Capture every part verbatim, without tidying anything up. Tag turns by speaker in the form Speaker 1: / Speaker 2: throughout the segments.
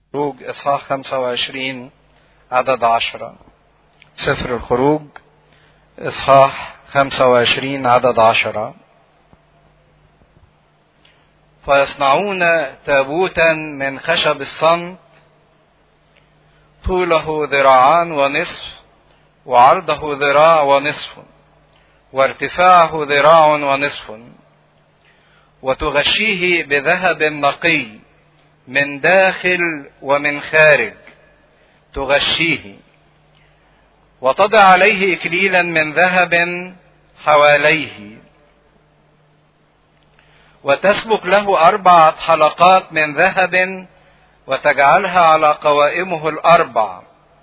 Speaker 1: خروج إصحاح خمسة وعشرين عدد عشرة. سفر الخروج إصحاح خمسة وعشرين عدد عشرة. فيصنعون تابوتا من خشب الصمت طوله ذراعان ونصف وعرضه ذراع ونصف وارتفاعه ذراع ونصف، وتغشيه بذهب نقي من داخل ومن خارج تغشيه، وتضع عليه إكليلا من ذهب حواليه، وتسبك له أربعة حلقات من ذهب وتجعلها على قوائمه الأربع،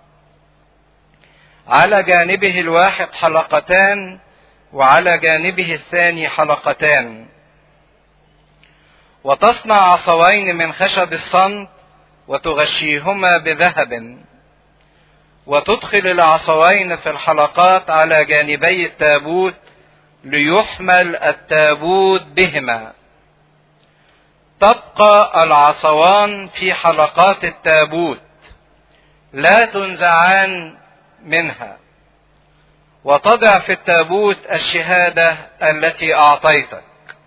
Speaker 1: على جانبه الواحد حلقتان وعلى جانبه الثاني حلقتان. وتصنع عصوين من خشب الصمت وتغشيهما بذهب، وتدخل العصوين في الحلقات على جانبي التابوت ليحمل التابوت بهما. تبقى العصوان في حلقات التابوت لا تنزعان منها، وتضع في التابوت الشهادة التي أعطيتك.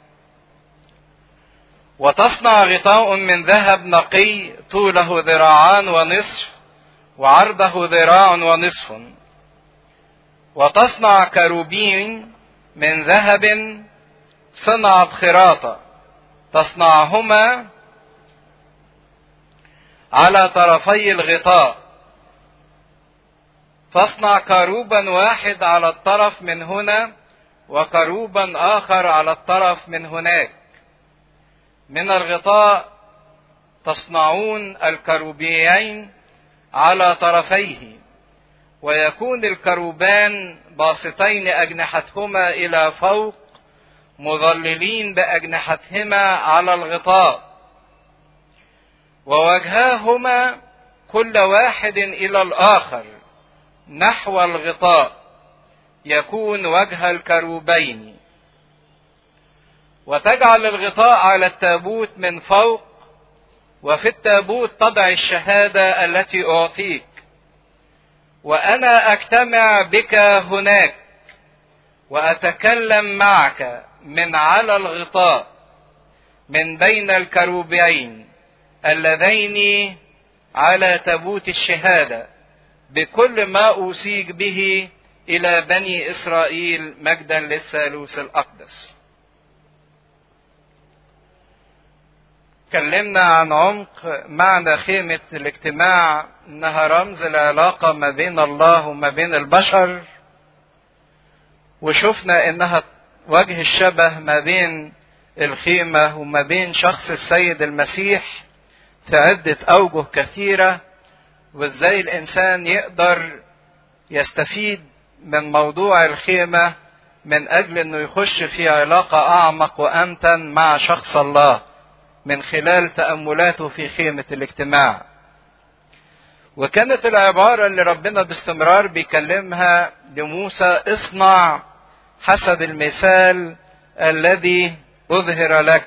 Speaker 1: وتصنع غطاء من ذهب نقي طوله ذراعان ونصف وعرضه ذراع ونصف، وتصنع كروبين من ذهب صنعت خراطة تصنعهما على طرفي الغطاء. فاصنع كروبا واحد على الطرف من هنا وكروبا آخر على الطرف من هناك. من الغطاء تصنعون الكروبيين على طرفيه، ويكون الكروبان باسطين أجنحتهما إلى فوق مظللين بأجنحتهما على الغطاء، ووجهاهما كل واحد إلى الآخر نحو الغطاء، يكون وجه الكروبين. وتجعل الغطاء على التابوت من فوق، وفي التابوت تضع الشهادة التي أعطيك. وأنا أجتمع بك هناك وأتكلم معك من على الغطاء من بين الكروبين اللذين على تابوت الشهادة بكل ما أوصيك به إلى بني إسرائيل، مجدا للثالوث الأقدس. تكلمنا عن عمق معنى خيمة الاجتماع، انها رمز العلاقة ما بين الله وما بين البشر، وشفنا انها وجه الشبه ما بين الخيمة وما بين شخص السيد المسيح في عدة اوجه كثيرة، وازاي الانسان يقدر يستفيد من موضوع الخيمة من اجل انه يخش في علاقة اعمق وامتن مع شخص الله من خلال تأملاته في خيمة الاجتماع. وكانت العبارة اللي ربنا باستمرار بيكلمها لموسى: اصنع حسب المثال الذي أظهر لك.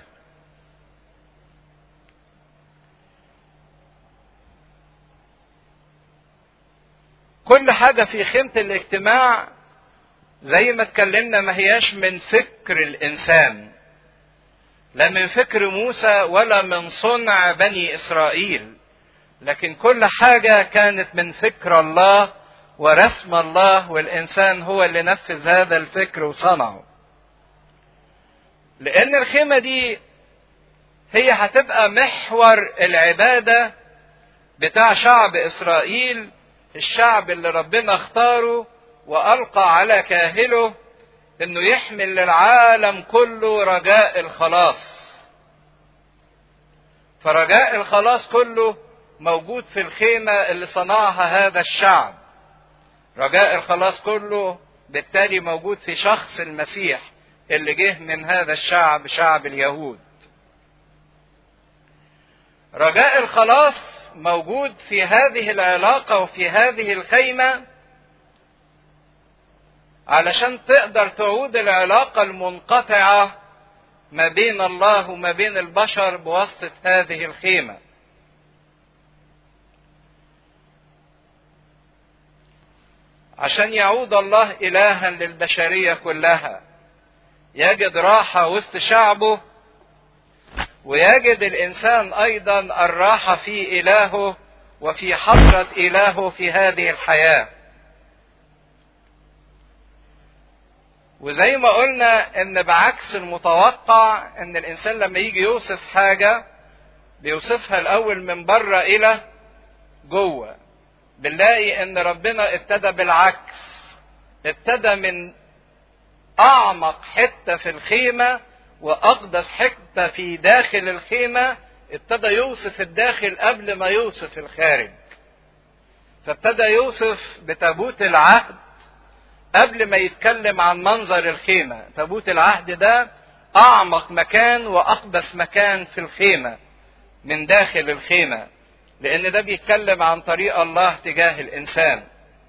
Speaker 1: كل حاجة في خيمة الاجتماع زي ما اتكلمنا ما هياش من فكر الإنسان، لا من فكر موسى ولا من صنع بني إسرائيل، لكن كل حاجة كانت من فكر الله ورسم الله، والإنسان هو اللي نفذ هذا الفكر وصنعه. لأن الخيمة دي هي هتبقى محور العبادة بتاع شعب إسرائيل، الشعب اللي ربنا اختاره وألقى على كاهله انه يحمل للعالم كله رجاء الخلاص. فرجاء الخلاص كله موجود في الخيمة اللي صنعها هذا الشعب. رجاء الخلاص كله بالتالي موجود في شخص المسيح اللي جه من هذا الشعب، شعب اليهود. رجاء الخلاص موجود في هذه العلاقة وفي هذه الخيمة علشان تقدر تعود العلاقة المنقطعة ما بين الله وما بين البشر بواسطة هذه الخيمة. عشان يعود الله إلها للبشرية كلها، يجد راحة وسط شعبه، ويجد الإنسان أيضا الراحة في إلهه وفي حضرة إلهه في هذه الحياة. وزي ما قلنا ان بعكس المتوقع ان الانسان لما يجي يوصف حاجة بيوصفها الاول من بره الى جوه، بنلاقي ان ربنا ابتدى بالعكس، ابتدى من اعمق حتة في الخيمة واقدس حتة في داخل الخيمة، ابتدى يوصف الداخل قبل ما يوصف الخارج. فابتدى يوصف بتابوت العهد قبل ما يتكلم عن منظر الخيمة. تابوت العهد ده أعمق مكان وأقدس مكان في الخيمة من داخل الخيمة، لأن ده بيتكلم عن طريق الله تجاه الإنسان.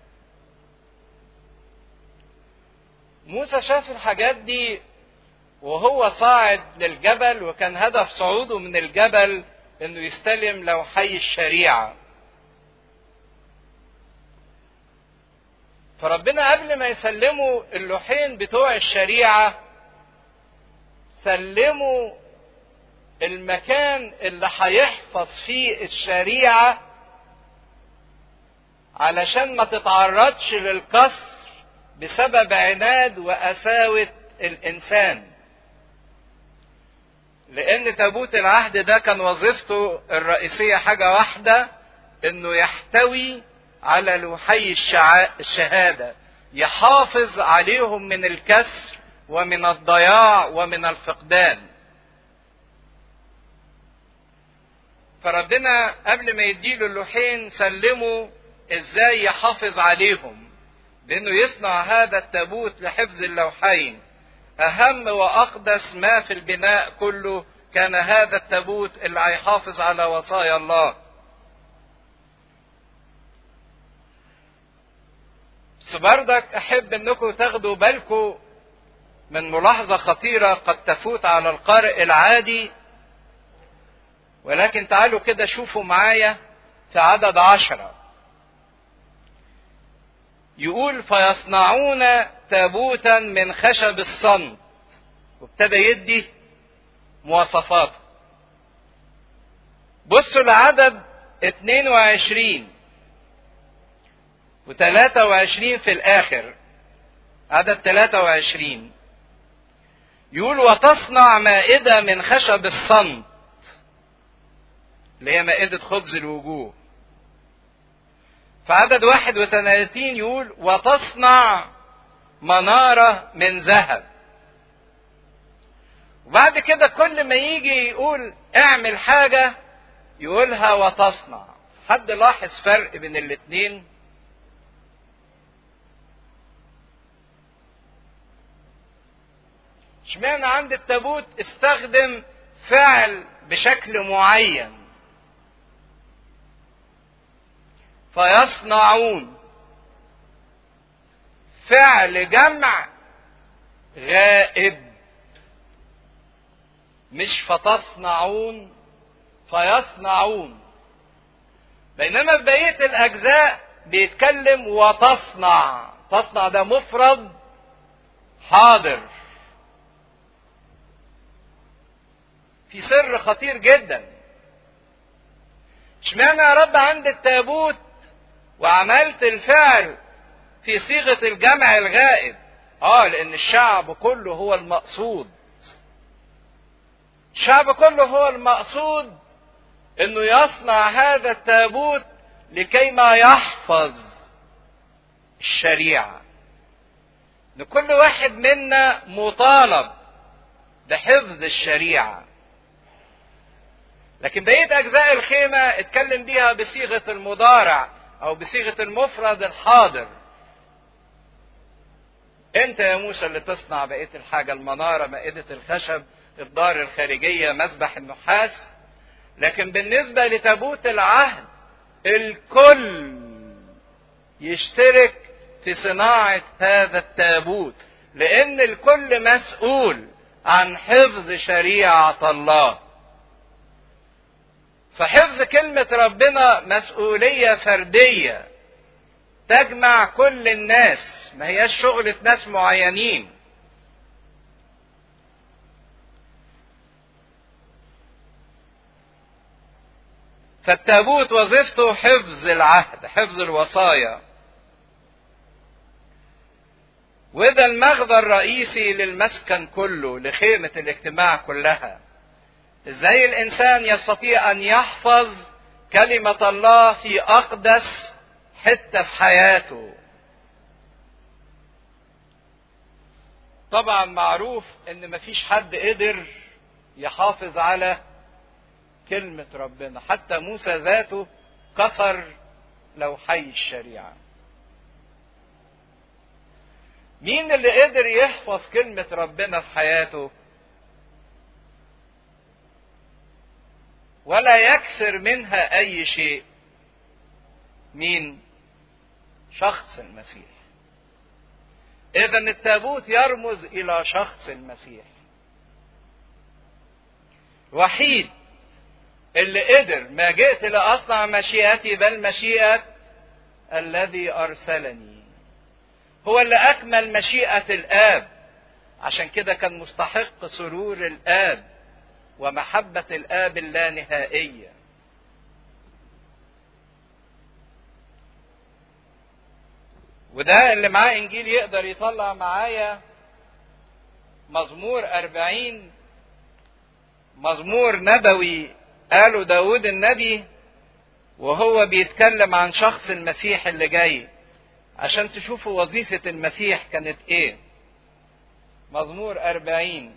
Speaker 1: موسى شاف الحاجات دي وهو صاعد للجبل، وكان هدف صعوده من الجبل إنه يستلم لوحي الشريعة. فربنا قبل ما يسلموا اللوحين بتوع الشريعة سلموا المكان اللي هيحفظ فيه الشريعة علشان ما تتعرضش للكسر بسبب عناد وقساوة الإنسان. لأن تابوت العهد ده كان وظيفته الرئيسية حاجة واحدة، إنه يحتوي على لوحي الشهادة، يحافظ عليهم من الكسر ومن الضياع ومن الفقدان. فربنا قبل ما يديله اللوحين سلمه ازاي يحافظ عليهم، بانه يصنع هذا التابوت لحفظ اللوحين. اهم واقدس ما في البناء كله كان هذا التابوت اللي هيحافظ على وصايا الله. بس بردك احب انكم تاخدوا بالكم من ملاحظة خطيرة قد تفوت على القارئ العادي، ولكن تعالوا كده شوفوا معايا في عدد عشرة. يقول فيصنعون تابوتا من خشب الصمت، وابتدى يدي مواصفاته. بصوا لعدد اثنين وعشرين وثلاثة وعشرين في الآخر. عدد ثلاثة وعشرين يقول وتصنع مائدة من خشب الصمت، اللي هي مائدة خبز الوجوه. في عدد واحد وثلاثين يقول وتصنع منارة من ذهب. وبعد كده كل ما يجي يقول اعمل حاجة يقولها وتصنع. حد لاحظ فرق بين الاثنين؟ اشمعنى عند التابوت استخدم فعل بشكل معين؟ فيصنعون فعل جمع غائب، مش فتصنعون، فيصنعون. بينما في بقية الأجزاء بيتكلم وتصنع. تصنع ده مفرد حاضر. في سر خطير جدا. اشمعنى يا رب عند التابوت وعملت الفعل في صيغة الجمع الغائب؟ اه لان الشعب كله هو المقصود. الشعب كله هو المقصود انه يصنع هذا التابوت لكي ما يحفظ الشريعة. ان كل واحد منا مطالب بحفظ الشريعة. لكن بقية اجزاء الخيمة اتكلم بيها بصيغة المضارع او بصيغة المفرد الحاضر. انت يا موسى اللي تصنع بقية الحاجة، المنارة، مائدة الخشب، الدار الخارجية، مذبح النحاس. لكن بالنسبة لتابوت العهد الكل يشترك في صناعة هذا التابوت، لان الكل مسؤول عن حفظ شريعة الله. فحفظ كلمة ربنا مسؤولية فردية، تجمع كل الناس، ما هياش شغلة ناس معينين. فالتابوت وظيفته حفظ العهد، حفظ الوصايا، وده المغزى الرئيسي للمسكن كله، لخيمة الاجتماع كلها. ازاي الانسان يستطيع ان يحفظ كلمة الله في اقدس حتة في حياته؟ طبعا معروف ان مفيش حد قدر يحافظ على كلمة ربنا، حتى موسى ذاته كسر لوحي الشريعة. مين اللي قدر يحفظ كلمة ربنا في حياته ولا يكسر منها اي شيء؟ مين؟ شخص المسيح. اذا التابوت يرمز الى شخص المسيح، وحيد اللي قدر ما جئت لأصنع مشيئتي بل مشيئة الذي أرسلني. هو اللي أكمل مشيئة الآب، عشان كده كان مستحق سرور الآب ومحبة الآب اللانهائية. وده اللي معاه إنجيل يقدر يطلع معايا مزمور أربعين، مزمور نبوي قاله داود النبي وهو بيتكلم عن شخص المسيح اللي جاي، عشان تشوفوا وظيفة المسيح كانت ايه. مزمور أربعين.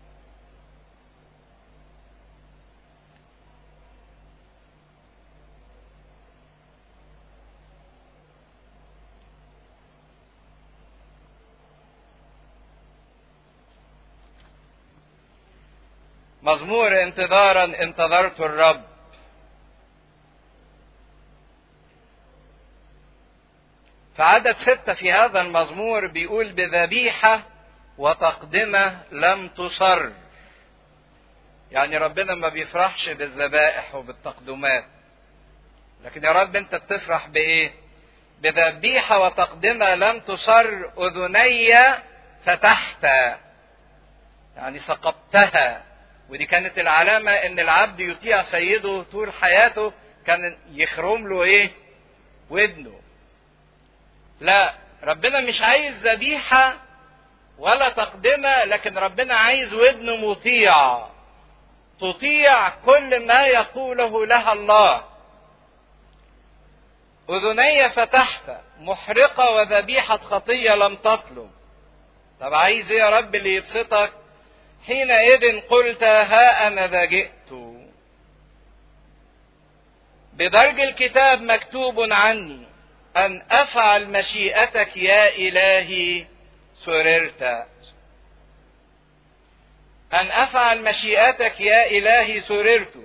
Speaker 1: مزمور انتظارا انتظرت الرب. في عدد ستة في هذا المزمور بيقول بذبيحة وتقدمة لم تصر. يعني ربنا ما بيفرحش بالذبائح وبالتقدمات، لكن يا رب انت بتفرح بايه؟ بذبيحة وتقدمة لم تصر اذني فتحت، يعني ثقبتها. ودي كانت العلامة ان العبد يطيع سيده طول حياته، كان يخرم له ايه؟ ودنه. لا، ربنا مش عايز ذبيحة ولا تقدمة، لكن ربنا عايز ودن مطيع، تطيع كل ما يقوله لها الله. اذني فتحت محرقة وذبيحة خطية لم تطلب. طب عايز ايه يا رب اللي يبسطك؟ حينئذ قلت ها انا ذا جئت. بدرج الكتاب مكتوب عني أن أفعل مشيئتك يا إلهي سررت. أن أفعل مشيئتك يا إلهي سررت،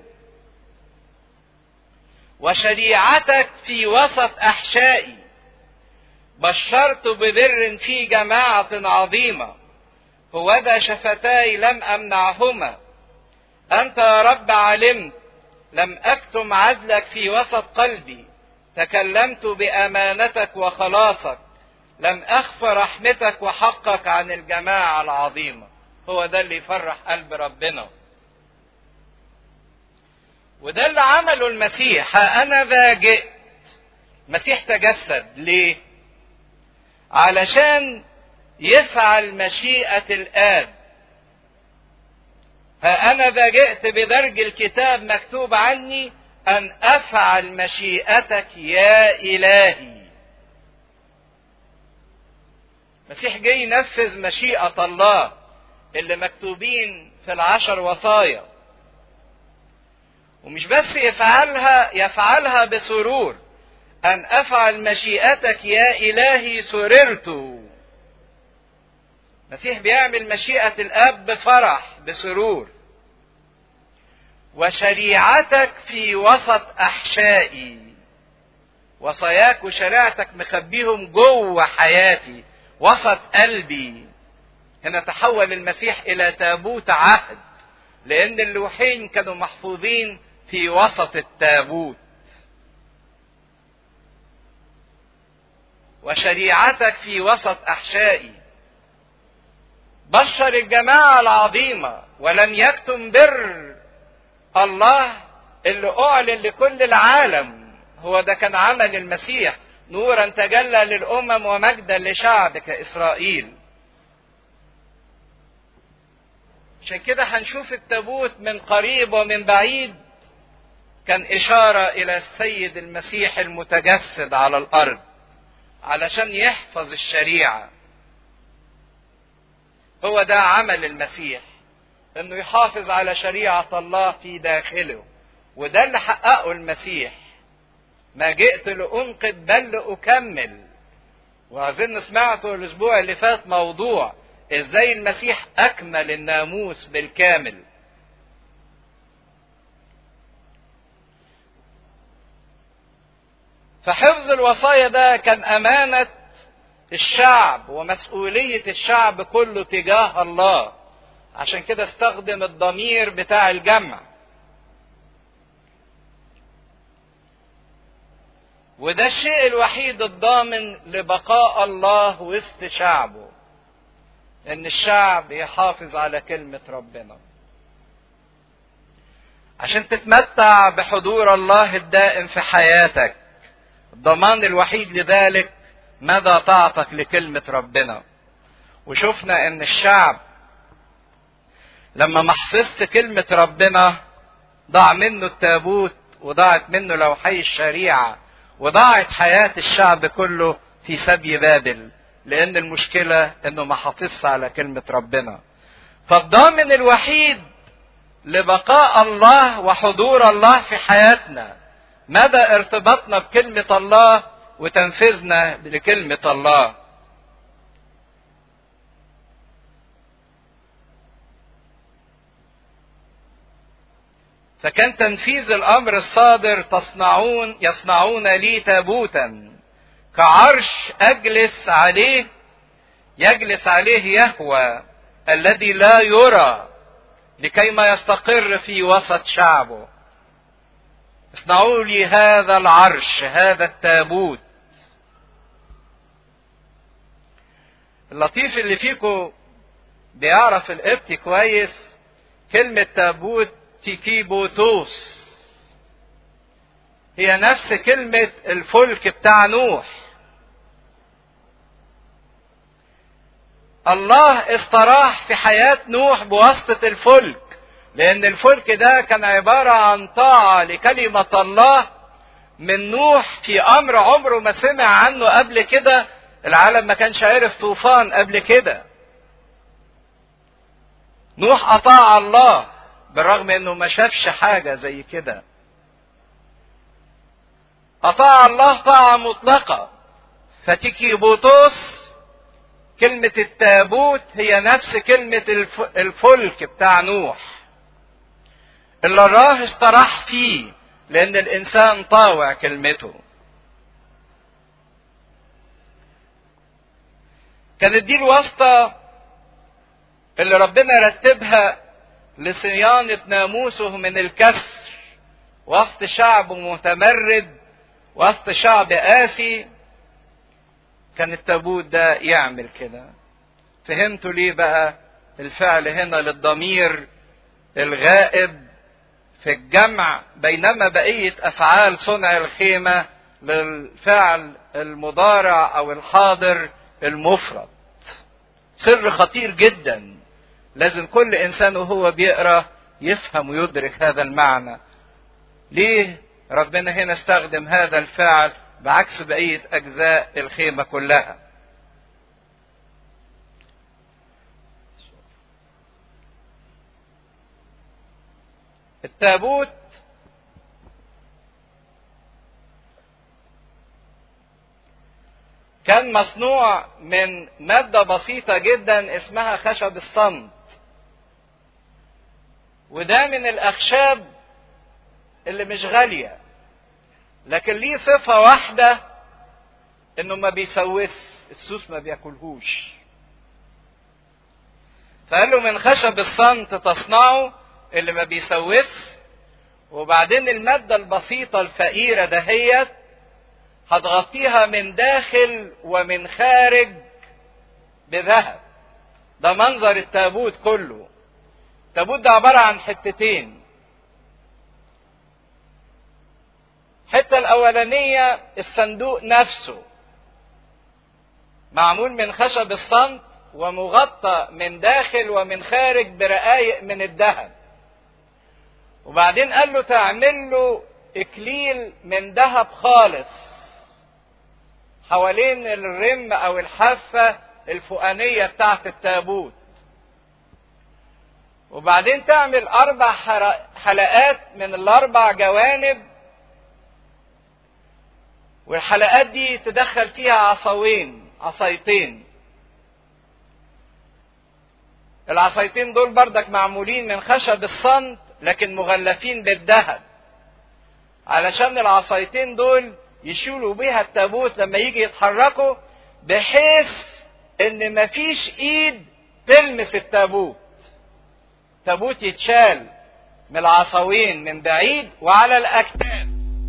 Speaker 1: وشريعتك في وسط أحشائي. بشرت ببر في جماعة عظيمة، هوذا شفتاي لم أمنعهما. أنت يا رب علمت، لم أكتم عدلك في وسط قلبي. تكلمت بأمانتك وخلاصك، لم أخف رحمتك وحقك عن الجماعة العظيمة. هو ده اللي يفرح قلب ربنا، وده اللي عمله المسيح. ها أنا ذا جئت. المسيح تجسد ليه؟ علشان يفعل مشيئة الآب. ها أنا ذا جئت بدرج الكتاب مكتوب عني أن أفعل مشيئتك يا إلهي. المسيح جاي ينفذ مشيئة الله اللي مكتوبين في العشر وصايا، ومش بس يفعلها، يفعلها بسرور. أن أفعل مشيئتك يا إلهي سررت. المسيح بيعمل مشيئة الآب بفرح بسرور. وشريعتك في وسط أحشائي. وصاياك وشريعتك مخبيهم جوه حياتي، وسط قلبي. هنا تحول المسيح إلى تابوت عهد، لأن اللوحين كانوا محفوظين في وسط التابوت. وشريعتك في وسط أحشائي. بشر الجماعة العظيمة ولم يكتم بر الله اللي أعلن لكل العالم. هو ده كان عمل المسيح، نورا تجلى للأمم ومجدا لشعبك إسرائيل. عشان كده هنشوف التابوت من قريب ومن بعيد كان إشارة إلى السيد المسيح المتجسد على الأرض علشان يحفظ الشريعة. هو ده عمل المسيح، انه يحافظ على شريعة الله في داخله، وده اللي حققه المسيح. ما جئت لأنقذ بل لأكمل. وأظن سمعته الأسبوع اللي فات موضوع ازاي المسيح أكمل الناموس بالكامل. فحفظ الوصايا ده كان أمانة الشعب ومسؤولية الشعب كله تجاه الله. عشان كده استخدم الضمير بتاع الجمع. وده الشيء الوحيد الضامن لبقاء الله وسط شعبه، ان الشعب يحافظ على كلمة ربنا. عشان تتمتع بحضور الله الدائم في حياتك، الضمان الوحيد لذلك مدى طاعتك لكلمة ربنا. وشفنا ان الشعب لما ما حفظت كلمة ربنا ضاع منه التابوت، وضاعت منه لوحي الشريعة، وضاعت حياة الشعب كله في سبي بابل، لان المشكلة انه ما حافظش على كلمة ربنا. فالضامن الوحيد لبقاء الله وحضور الله في حياتنا مدى ارتباطنا بكلمة الله وتنفيذنا لكلمة الله. فكان تنفيذ الأمر الصادر تصنعون يصنعون لي تابوتا كعرش أجلس عليه، يجلس عليه يهوى الذي لا يرى، لكي ما يستقر في وسط شعبه. اصنعوا لي هذا العرش، هذا التابوت. اللطيف اللي فيكم بيعرف القبطي كويس، كلمة تابوت تيكيبوتوس هي نفس كلمة الفلك بتاع نوح. الله استراح في حياة نوح بواسطة الفلك، لأن الفلك ده كان عبارة عن طاعة لكلمة الله من نوح في أمر عمره ما سمع عنه قبل كده. العالم ما كانش عارف طوفان قبل كده. نوح أطاع الله بالرغم انه ما شافش حاجة زي كده. أطاع الله طاعة مطلقة. فتيكيبوتوس كلمة التابوت هي نفس كلمة الفلك بتاع نوح اللي الله استراح فيه، لأن الإنسان طاوع كلمته. كانت دي الواسطة اللي ربنا رتبها لصيانة ناموسه من الكسر وسط شعب متمرد، وسط شعب قاسي. كان التابوت ده يعمل كده. فهمتوا ليه بقى الفعل هنا للضمير الغائب في الجمع، بينما بقية أفعال صنع الخيمة للفعل المضارع أو الحاضر المفرد. سر خطير جدا، لازم كل إنسان وهو بيقرأ يفهم ويدرك هذا المعنى. ليه ربنا هنا استخدم هذا الفعل بعكس بقية أجزاء الخيمة كلها؟ التابوت كان مصنوع من مادة بسيطة جدا اسمها خشب الصمت، وده من الأخشاب اللي مش غالية، لكن ليه صفة واحدة، انه ما بيسوس، السوس ما بياكلهوش. فقالوا من خشب الصمت تصنعه اللي ما بيسوس، وبعدين المادة البسيطة الفقيرة دهيت هتغطيها من داخل ومن خارج بذهب. ده منظر التابوت كله. التابوت ده عبارة عن حتتين. الحتة الأولانية الصندوق نفسه معمول من خشب الصمت ومغطى من داخل ومن خارج برقايق من الذهب. وبعدين قال له تعمل له إكليل من ذهب خالص حوالين الرم أو الحافة الفوقانية بتاعت التابوت. وبعدين تعمل أربع حلقات من الأربع جوانب، والحلقات دي تدخل فيها عصاوين عصايتين. العصايتين دول بردك معمولين من خشب الصمت لكن مغلفين بالذهب، علشان العصايتين دول يشيلوا بيها التابوت لما يجي يتحركوا، بحيث ان مفيش ايد تلمس التابوت. التابوت يتشال من العصاوين من بعيد وعلى الاكتاف،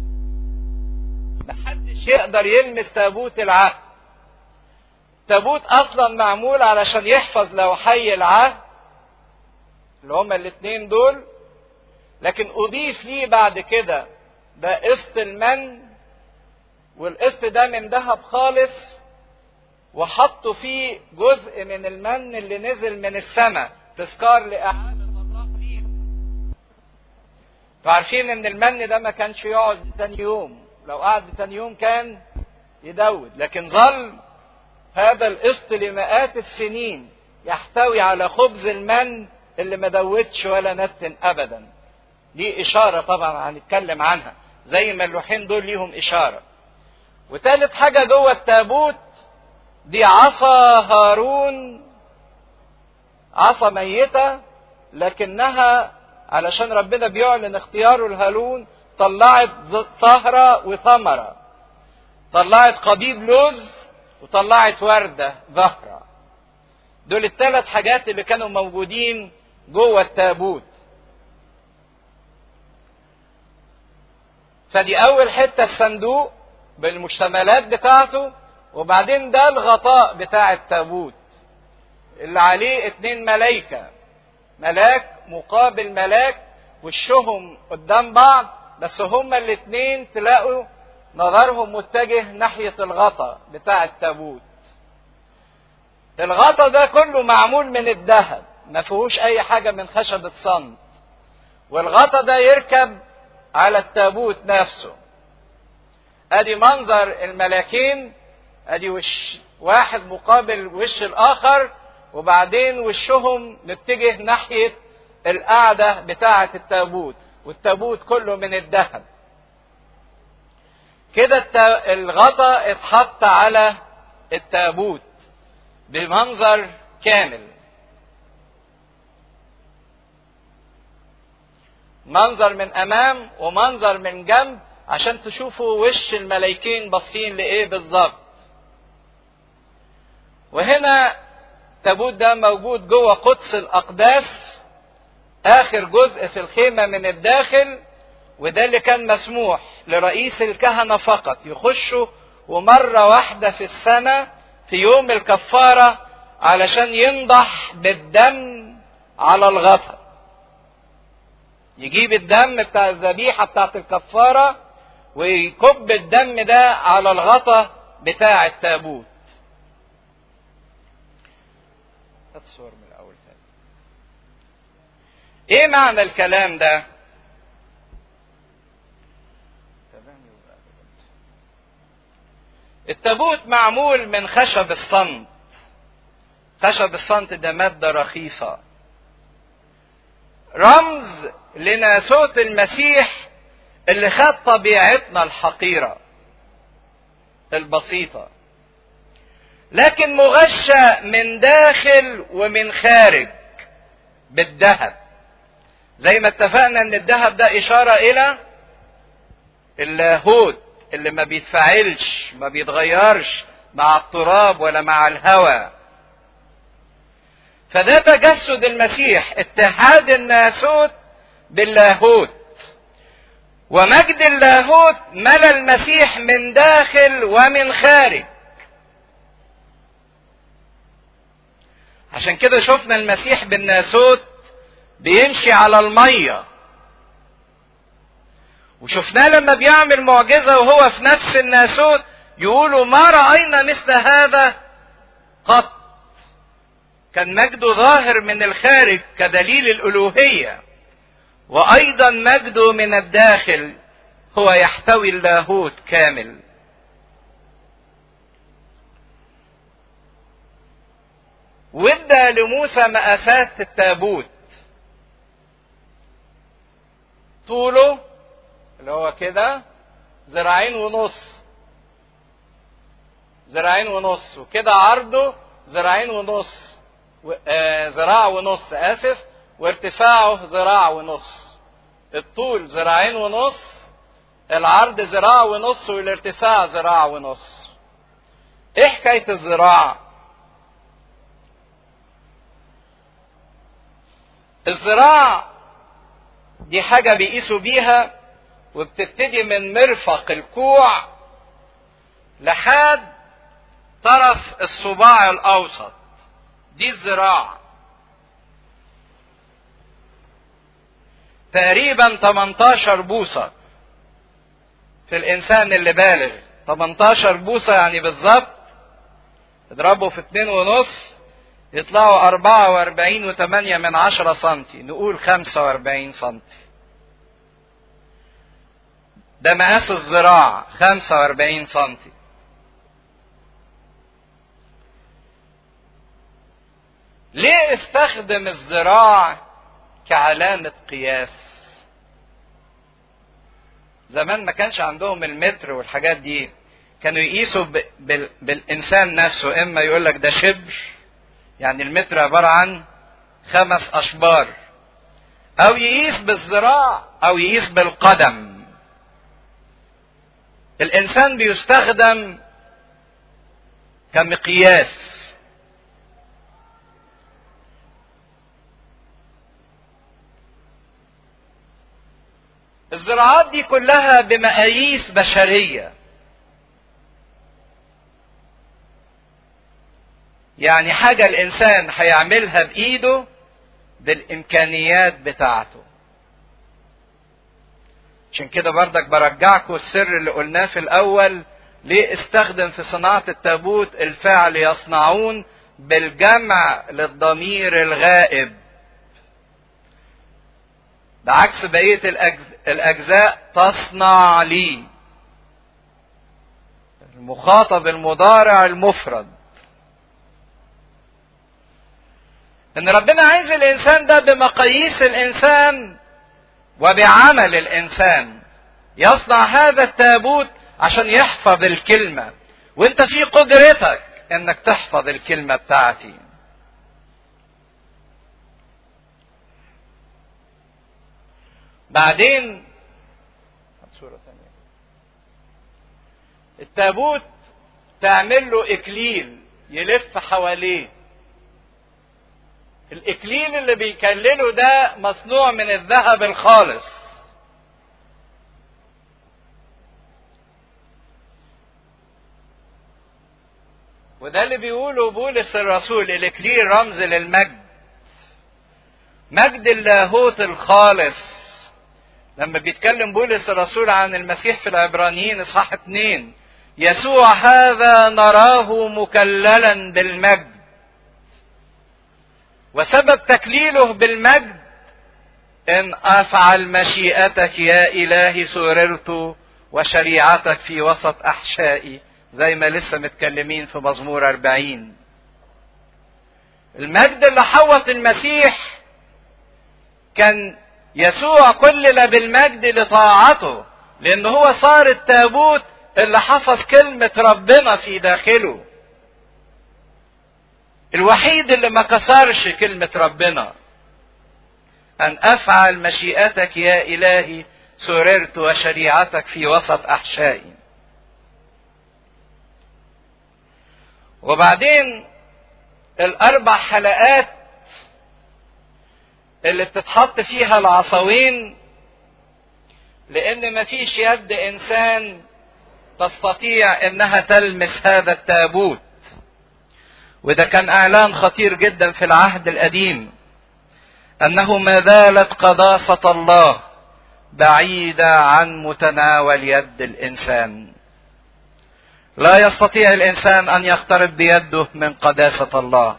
Speaker 1: محدش يقدر يلمس تابوت العهد. التابوت اصلا معمول علشان يحفظ لوحي العهد اللي هما الاثنين دول، لكن اضيف ليه بعد كده ده قسط المن، والقسط ده من ذهب خالص، وحطوا فيه جزء من المن اللي نزل من السماء تذكار لإعادة التطهير. فعارفين ان المن ده ما كانش يقعد تاني يوم، لو قعد تاني يوم كان يدود، لكن ظل هذا القسط لمئات السنين يحتوي على خبز المن اللي ما دوتش ولا نتن ابدا. دي اشارة طبعا هنتكلم عنها، زي ما اللوحين دول ليهم اشارة. وثالث حاجة جوه التابوت دي عصا هارون، عصا ميتة لكنها علشان ربنا بيعلن اختياره لهارون طلعت طهرة وثمرة، طلعت قضيب لوز وطلعت وردة زهرة. دول الثلاث حاجات اللي كانوا موجودين جوه التابوت. فدي اول حتة الصندوق بالمشتملات بتاعته، وبعدين ده الغطاء بتاع التابوت اللي عليه اتنين ملايكة، ملاك مقابل ملاك وشهم قدام بعض، بس هما الاتنين تلاقوا نظرهم متجه ناحية الغطاء بتاع التابوت. الغطاء ده كله معمول من الذهب، ما فيهوش اي حاجة من خشب الصمت، والغطاء ده يركب على التابوت نفسه. ادي منظر الملاكين، ادي وش واحد مقابل وش الاخر، وبعدين وشهم متجه ناحية القاعدة بتاعة التابوت، والتابوت كله من الذهب. كده الغطاء اتحط على التابوت بمنظر كامل، منظر من امام ومنظر من جنب، عشان تشوفوا وش الملايكين باصين لايه بالظبط. وهنا التابوت ده موجود جوه قدس الاقداس، اخر جزء في الخيمة من الداخل، وده اللي كان مسموح لرئيس الكهنة فقط يخشوا، ومرة واحدة في السنة في يوم الكفارة علشان ينضح بالدم على الغطا. يجيب الدم بتاع الذبيحة بتاعت الكفارة ويكب الدم ده على الغطا بتاع التابوت. هات صور من الاول تاني. ايه معنى الكلام ده؟ التابوت معمول من خشب الصمت. خشب الصمت ده مادة رخيصة، رمز لناسوت المسيح اللي خد طبيعتنا الحقيرة البسيطة، لكن مغشى من داخل ومن خارج بالذهب. زي ما اتفقنا ان الذهب ده اشارة الى اللاهوت اللي ما بيتفاعلش ما بيتغيرش مع التراب ولا مع الهواء. فده تجسد المسيح، اتحاد الناسوت باللاهوت. ومجد اللاهوت ملا المسيح من داخل ومن خارج. عشان كده شفنا المسيح بالناسوت بيمشي على المية، وشفناه لما بيعمل معجزة وهو في نفس الناسوت يقولوا ما رأينا مثل هذا قط. كان مجده ظاهر من الخارج كدليل الألوهية، وأيضا مجده من الداخل هو يحتوي اللاهوت كامل. وادى لموسى مقاسات التابوت، طوله اللي هو كده ذراعين ونص، ذراعين ونص، وكده عرضه ذراعين ونص، آه ذراع ونص اسف، وارتفاعه ذراع ونص. الطول ذراعين ونص، العرض ذراع ونص، والارتفاع ذراع ونص. ايه حكاية الذراع؟ الذراع دي حاجة بيقيسوا بيها، وبتبتدي من مرفق الكوع لحد طرف الصباع الأوسط، دي الذراع. تقريبا تمنتاشر بوصة في الإنسان اللي بالغ. تمنتاشر بوصة يعني بالظبط اضربه في اتنين ونص يطلعوا اربعة واربعين وتمانية من عشرة سنتي، نقول خمسة واربعين سنتي. ده مقاس الذراع، خمسة واربعين سنتي. ليه استخدم الذراع كعلامة قياس؟ زمان ما كانش عندهم المتر والحاجات دي، كانوا يقيسوا بالإنسان نفسه. إما يقول لك ده شبر، يعني المتر عبارة عن خمس أشبار، أو يقيس بالذراع، أو يقيس بالقدم. الإنسان بيستخدم كمقياس. الذراعات دي كلها بمقاييس بشرية، يعني حاجة الإنسان هيعملها بإيده بالإمكانيات بتاعته. عشان كده بردك برجعكم السر اللي قلناه في الأول، ليه استخدم في صناعة التابوت الفعل يصنعون بالجمع للضمير الغائب، بعكس بقية الأجزاء تصنع لي، المخاطب المضارع المفرد. ان ربنا عايز الانسان ده بمقاييس الانسان وبعمل الانسان يصنع هذا التابوت عشان يحفظ الكلمة، وانت في قدرتك انك تحفظ الكلمة بتاعتي. بعدين صورة ثانية، التابوت تعمل له اكليل يلف حواليه. الاكليل اللي بيكلله ده مصنوع من الذهب الخالص. وده اللي بيقوله بولس الرسول، الاكليل رمز للمجد، مجد اللاهوت الخالص. لما بيتكلم بولس الرسول عن المسيح في العبرانيين اصحاح اتنين، يسوع هذا نراه مكللا بالمجد، وسبب تكليله بالمجد ان افعل مشيئتك يا الهي سررت وشريعتك في وسط احشائي، زي ما لسه متكلمين في مزمور اربعين. المجد اللي حوط المسيح كان يسوع كلل بالمجد لطاعته، لان هو صار التابوت اللي حفظ كلمة ربنا في داخله، الوحيد اللي ما كسرش كلمة ربنا. أن أفعل مشيئتك يا إلهي سررت وشريعتك في وسط أحشائي. وبعدين الأربع حلقات اللي بتتحط فيها العصاوين لان مفيش يد انسان تستطيع انها تلمس هذا التابوت. وده كان اعلان خطير جدا في العهد القديم، انه ما زالت قداسة الله بعيدة عن متناول يد الانسان. لا يستطيع الانسان ان يقترب بيده من قداسة الله.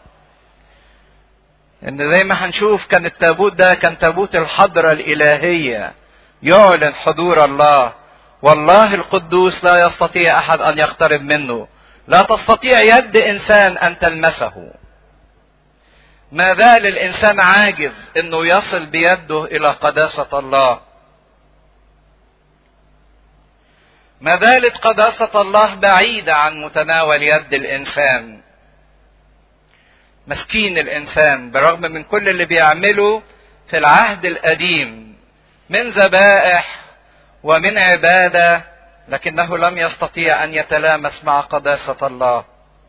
Speaker 1: ان زي ما هنشوف كان التابوت ده كان تابوت الحضرة الالهية، يعلن حضور الله، والله القدوس لا يستطيع احد ان يقترب منه، لا تستطيع يد انسان ان تلمسه. ما زال الانسان عاجز انه يصل بيده الى قداسة الله. ما زالت قداسة الله بعيدة عن متناول يد الانسان. مسكين الانسان بالرغم من كل اللي بيعمله في العهد القديم من ذبائح ومن عبادة، لكنه لم يستطيع ان يتلامس مع قداسة الله.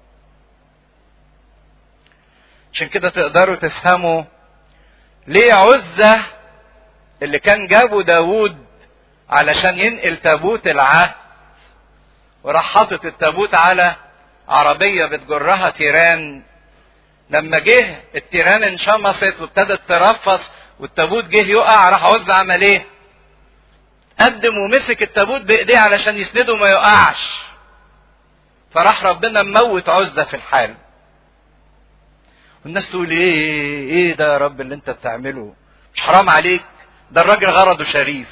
Speaker 1: عشان كده تقدروا تفهموا ليه عزة اللي كان جابه داود علشان ينقل تابوت العهد وراح حاطط التابوت على عربية بتجرها تيران، لما جه التيران انشمصت وابتدت ترفص والتابوت جه يقع، راح عزة عمل ايه؟ قدم ومسك التابوت بايديه علشان يسنده ما يقعش. فراح ربنا مموت عزة في الحال. والناس تقول ايه ايه ده يا رب اللي انت بتعمله؟ مش حرام عليك؟ ده الراجل غرضه شريف.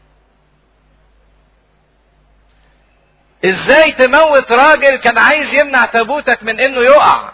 Speaker 1: ازاي تموت راجل كان عايز يمنع تابوتك من انه يقع؟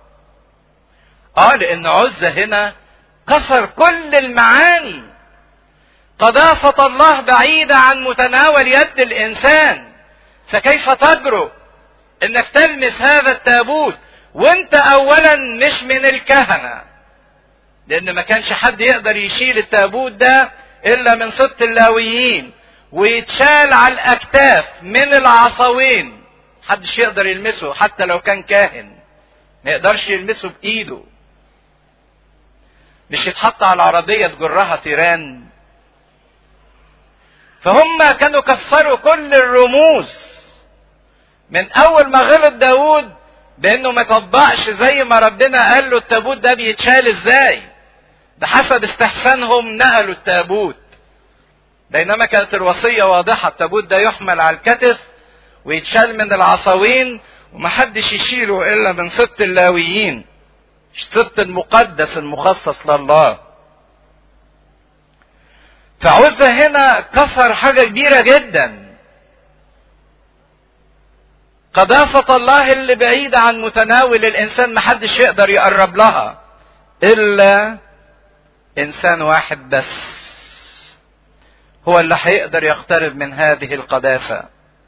Speaker 1: اه لان عزة هنا كسر كل المعاني. قداسة الله بعيدة عن متناول يد الانسان، فكيف تجرؤ انك تلمس هذا التابوت وانت اولا مش من الكهنة؟ لان ما كانش حد يقدر يشيل التابوت ده الا من سبط اللاويين، ويتشال على الاكتاف من العصاوين، محدش يقدر يلمسه حتى لو كان كاهن، ما يقدرش يلمسه بايده. مش يتحط على العربية تجرها تيران. فهم كانوا كسروا كل الرموز من اول ما غلط داود بانه ما طبقش زي ما ربنا قال له التابوت ده بيتشال ازاي. بحسب استحسانهم نقلوا التابوت، بينما كانت الوصية واضحة، التابوت ده يحمل على الكتف ويتشال من العصاوين ومحدش يشيله الا من سبط اللاويين، السبط المقدس المخصص لله. فعزة هنا كسر حاجة كبيرة جدا. قداسة الله اللي بعيدة عن متناول الانسان محدش يقدر يقرب لها الا انسان واحد بس هو اللي هيقدر يقترب من هذه القداسة،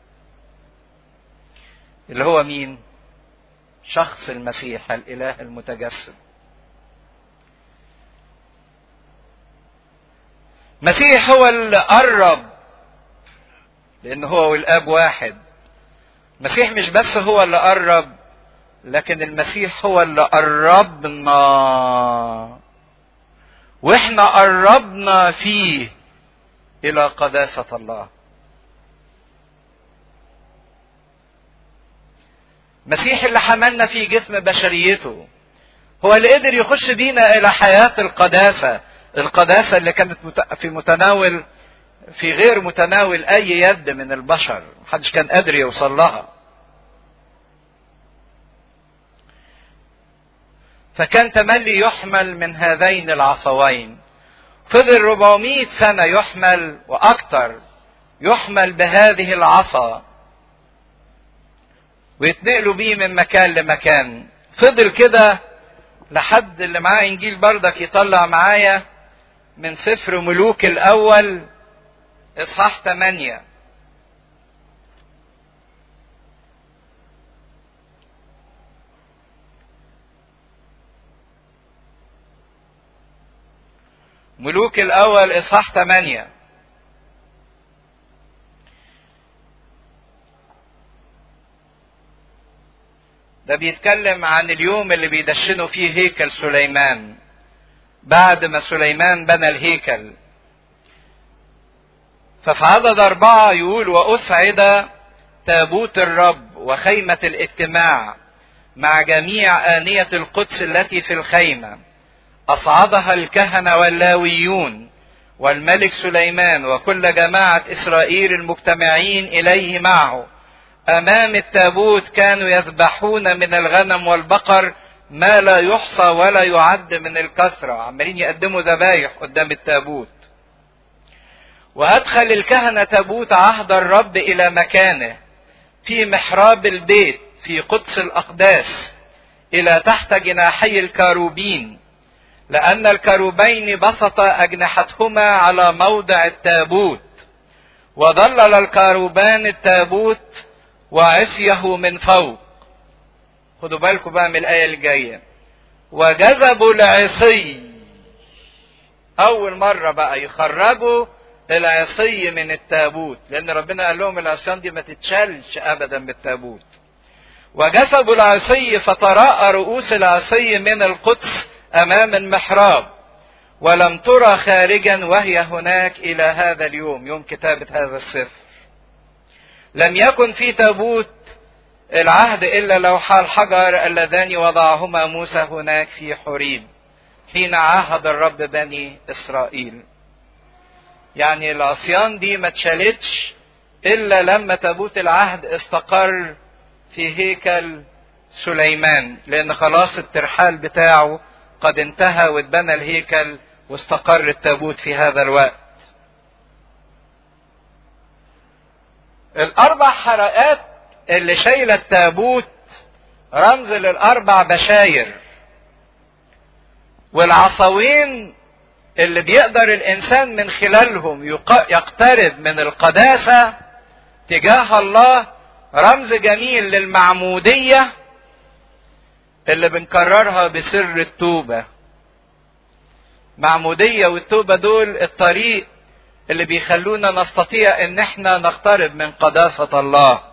Speaker 1: اللي هو مين؟ شخص المسيح الاله المتجسد. مسيح هو اللي قرب، لان هو والاب واحد. المسيح مش بس هو اللي قرب، لكن المسيح هو اللي قربنا، واحنا قربنا فيه الى قداسة الله. مسيح اللي حملنا في جسم بشريته هو اللي قدر يخش بينا الى حياة القداسة، القداسة اللي كانت في متناول في غير متناول اي يد من البشر، محدش كان قادر يوصل لها. فكان تملي يحمل من هذين العصوين. فضل أربعمائة سنة يحمل واكتر، يحمل بهذه العصا ويتنقلوا بيه من مكان لمكان. فضل كده لحد اللي معاه انجيل بردك يطلع معايا من سفر ملوك الاول اصحاح ثمانية. ملوك الاول اصحاح ثمانية. ده بيتكلم عن اليوم اللي بيدشنوا فيه هيكل سليمان بعد ما سليمان بنى الهيكل. ففي عدد أربعة يقول: وأسعد تابوت الرب وخيمة الاجتماع مع جميع آنية القدس التي في الخيمة، أصعدها الكهنة واللاويون والملك سليمان وكل جماعة إسرائيل المجتمعين إليه معه. أمام التابوت كانوا يذبحون من الغنم والبقر ما لا يحصى ولا يعد من الكثرة، عمالين يقدموا ذبايح قدام التابوت. وأدخل الكهنة تابوت عهد الرب إلى مكانه في محراب البيت في قدس الأقداس إلى تحت جناحي الكاروبين، لأن الكاروبين بسطا أجنحتهما على موضع التابوت، وظلل الكاروبان التابوت وعصيه من فوق. خدوا بالكم بقى من الآية الجاية: وجذبوا العصي. أول مرة بقى يخرجوا العصي من التابوت، لأن ربنا قال لهم العصيان دي ما تتشالش أبدا بالتابوت. وجذبوا العصي فتراءى رؤوس العصي من القدس أمام المحراب، ولم ترى خارجا وهي هناك إلى هذا اليوم، يوم كتابة هذا السفر. لم يكن في تابوت العهد إلا لوحا الحجر اللذان وضعهما موسى هناك في حوريب حين عاهد الرب بني إسرائيل. يعني العصيان دي ما اتشالتش إلا لما تابوت العهد استقر في هيكل سليمان، لأن خلاص الترحال بتاعه قد انتهى واتبنى الهيكل واستقر التابوت في هذا الوقت. الأربع حلقات اللي شايلة التابوت رمز للأربع بشاير، والعصوين اللي بيقدر الإنسان من خلالهم يقترب من القداسة تجاه الله، رمز جميل للمعمودية اللي بنكررها بسر التوبة. معمودية والتوبة دول الطريق اللي بيخلونا نستطيع ان احنا نقترب من قداسة الله.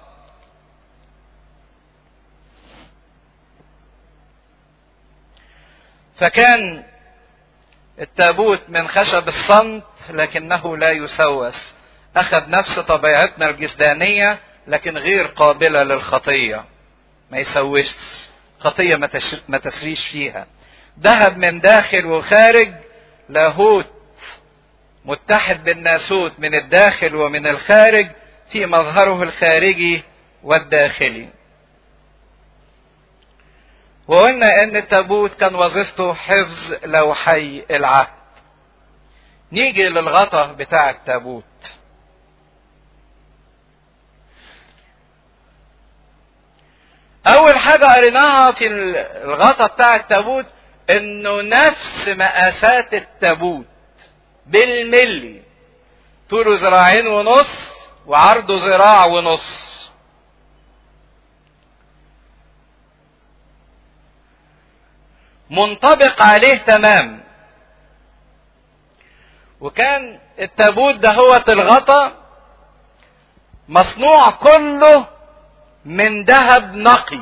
Speaker 1: فكان التابوت من خشب الصمت لكنه لا يسوس، اخذ نفس طبيعتنا الجسدانية لكن غير قابلة للخطية، ما يسوسش خطية ما تسريش فيها. ذهب من داخل وخارج، لاهوت متحد بالناسوت من الداخل ومن الخارج في مظهره الخارجي والداخلي. وقلنا ان التابوت كان وظيفته حفظ لوحي العهد. نيجي للغطا بتاع التابوت. اول حاجة قريناها في الغطا بتاع التابوت انه نفس مقاسات التابوت بالملي، طوله ذراعين ونص وعرضه ذراع ونص. منطبق عليه تمام. وكان التابوت ده هو الغطا مصنوع كله من ذهب نقي،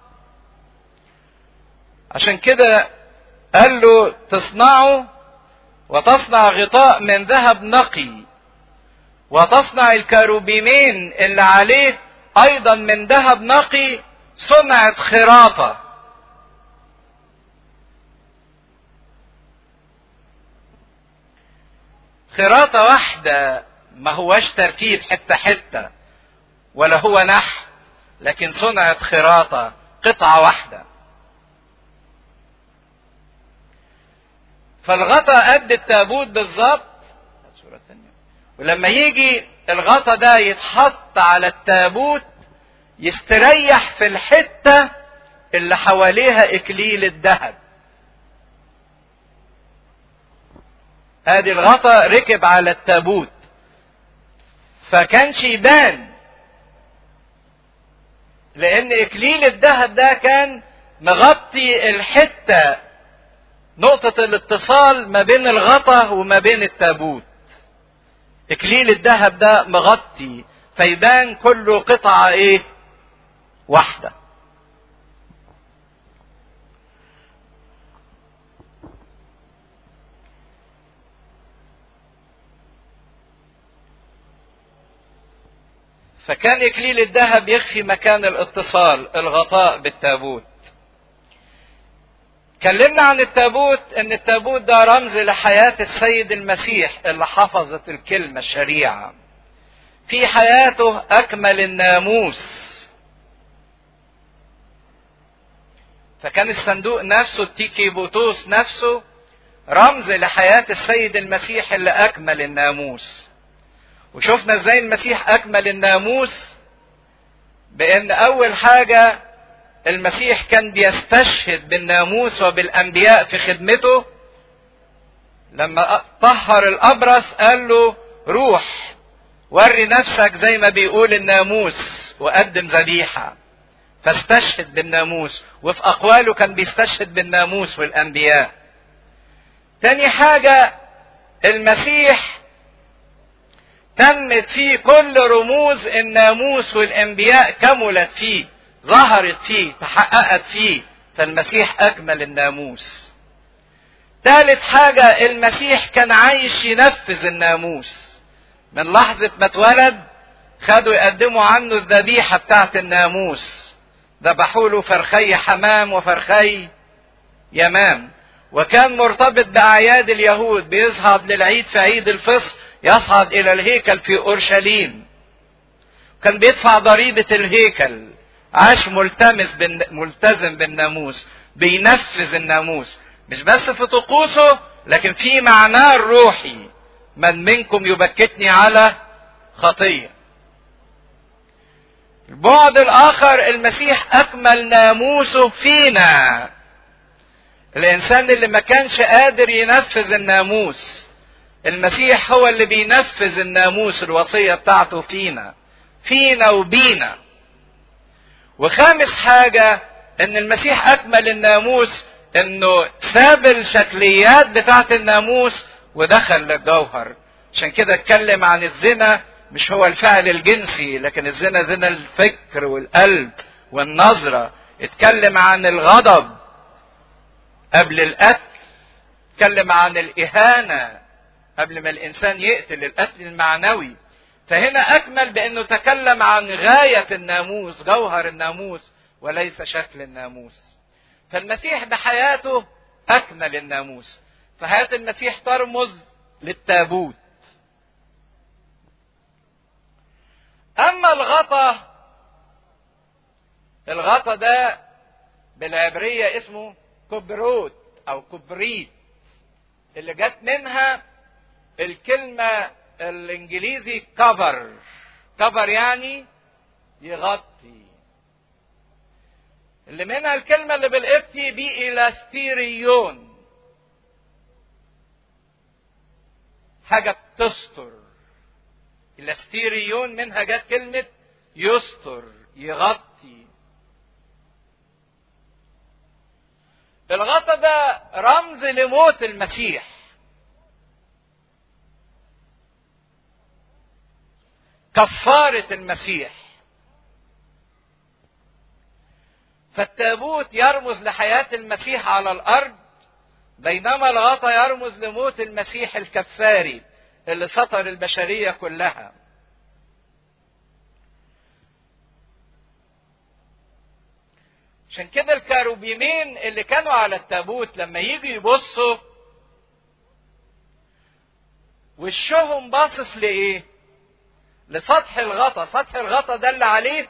Speaker 1: عشان كده قال له تصنعه وتصنع غطاء من ذهب نقي، وتصنع الكاروبيمين اللي عليه ايضا من ذهب نقي صنعت خراطة. خراطة واحدة، ما هوش ترتيب حتة حتة ولا هو نحت، لكن صنعت خراطة قطعة واحدة. فالغطا قد التابوت بالظبط. ولما يجي الغطا ده يتحط على التابوت يستريح في الحتة اللي حواليها اكليل الذهب. ادي الغطا ركب على التابوت فكانش يبان، لان اكليل الذهب ده كان مغطي الحتة، نقطة الاتصال ما بين الغطا وما بين التابوت. اكليل الذهب ده مغطي فيبان كله قطعة ايه؟ واحدة. فكان إكليل الذهب يخفي مكان الاتصال، الغطاء بالتابوت. اتكلمنا عن التابوت ان التابوت ده رمز لحياة السيد المسيح اللي حفظت الكلمة الشريعة. في حياته اكمل الناموس. فكان الصندوق نفسه، التيكيبوتوس نفسه، رمز لحياة السيد المسيح اللي اكمل الناموس. وشفنا ازاي المسيح اكمل الناموس، بان اول حاجة المسيح كان بيستشهد بالناموس وبالانبياء في خدمته. لما طهر الابرص قال له روح وري نفسك زي ما بيقول الناموس وقدم ذبيحة، فاستشهد بالناموس. وفي اقواله كان بيستشهد بالناموس والانبياء. تاني حاجة المسيح تمت فيه كل رموز الناموس والانبياء، كملت فيه، ظهرت فيه، تحققت فيه. فالمسيح اكمل الناموس. ثالث حاجة المسيح كان عايش ينفذ الناموس. من لحظة ما اتولد خدوا يقدموا عنه الذبيحة بتاعت الناموس، ذبحوا له فرخي حمام وفرخي يمام. وكان مرتبط بأعياد اليهود، بيصعد للعيد في عيد الفصح، يصعد إلى الهيكل في أورشليم، كان بيدفع ضريبة الهيكل. عاش ملتمس ملتزم بالناموس، بينفذ الناموس، مش بس في طقوسه لكن في معناه الروحي: من منكم يبكتني على خطية. البعد الآخر المسيح أكمل ناموسه فينا. الإنسان اللي ما كانش قادر ينفذ الناموس، المسيح هو اللي بينفذ الناموس، الوصية بتاعته فينا فينا وبينا. وخامس حاجة ان المسيح اكمل الناموس، انه ساب الشكليات بتاعت الناموس ودخل للجوهر. عشان كده اتكلم عن الزنا، مش هو الفعل الجنسي، لكن الزنا زنا الفكر والقلب والنظرة. اتكلم عن الغضب قبل القتل، اتكلم عن الاهانة قبل ما الانسان يقتل، القتل المعنوي. فهنا اكمل بانه تكلم عن غاية الناموس، جوهر الناموس وليس شكل الناموس. فالمسيح بحياته اكمل الناموس. فحياة المسيح ترمز للتابوت. اما الغطا، الغطا ده بالعبرية اسمه كبروت او كبريت، اللي جت منها الكلمة الانجليزي كفر. كفر يعني يغطي، اللي منها الكلمة اللي بالقبطي بإلاستيريون، حاجة تستر. إلاستيريون منها جت كلمة يستر، يغطي. الغطا ده رمز لموت المسيح. كفارة المسيح. فالتابوت يرمز لحياة المسيح على الأرض، بينما الغطا يرمز لموت المسيح الكفاري اللي سطر البشرية كلها. عشان كده الكاروبيمين اللي كانوا على التابوت لما يجوا يبصوا وشهم باصص لإيه؟ لسطح الغطا. سطح الغطا ده اللي عليه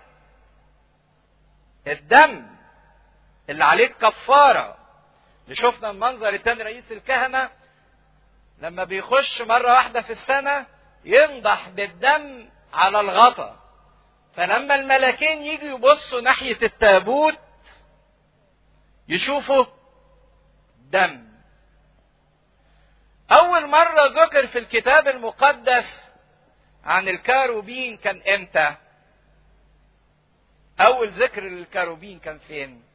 Speaker 1: الدم، اللي عليه الكفارة. اللي شفنا المنظر التاني، رئيس الكهنة لما بيخش مرة واحدة في السنة ينضح بالدم على الغطا. فلما الملكين يجوا يبصوا ناحية التابوت يشوفوا دم. أول مرة ذكر في الكتاب المقدس عن الكاروبين كان امتى؟ اول ذكر للكاروبين كان فين؟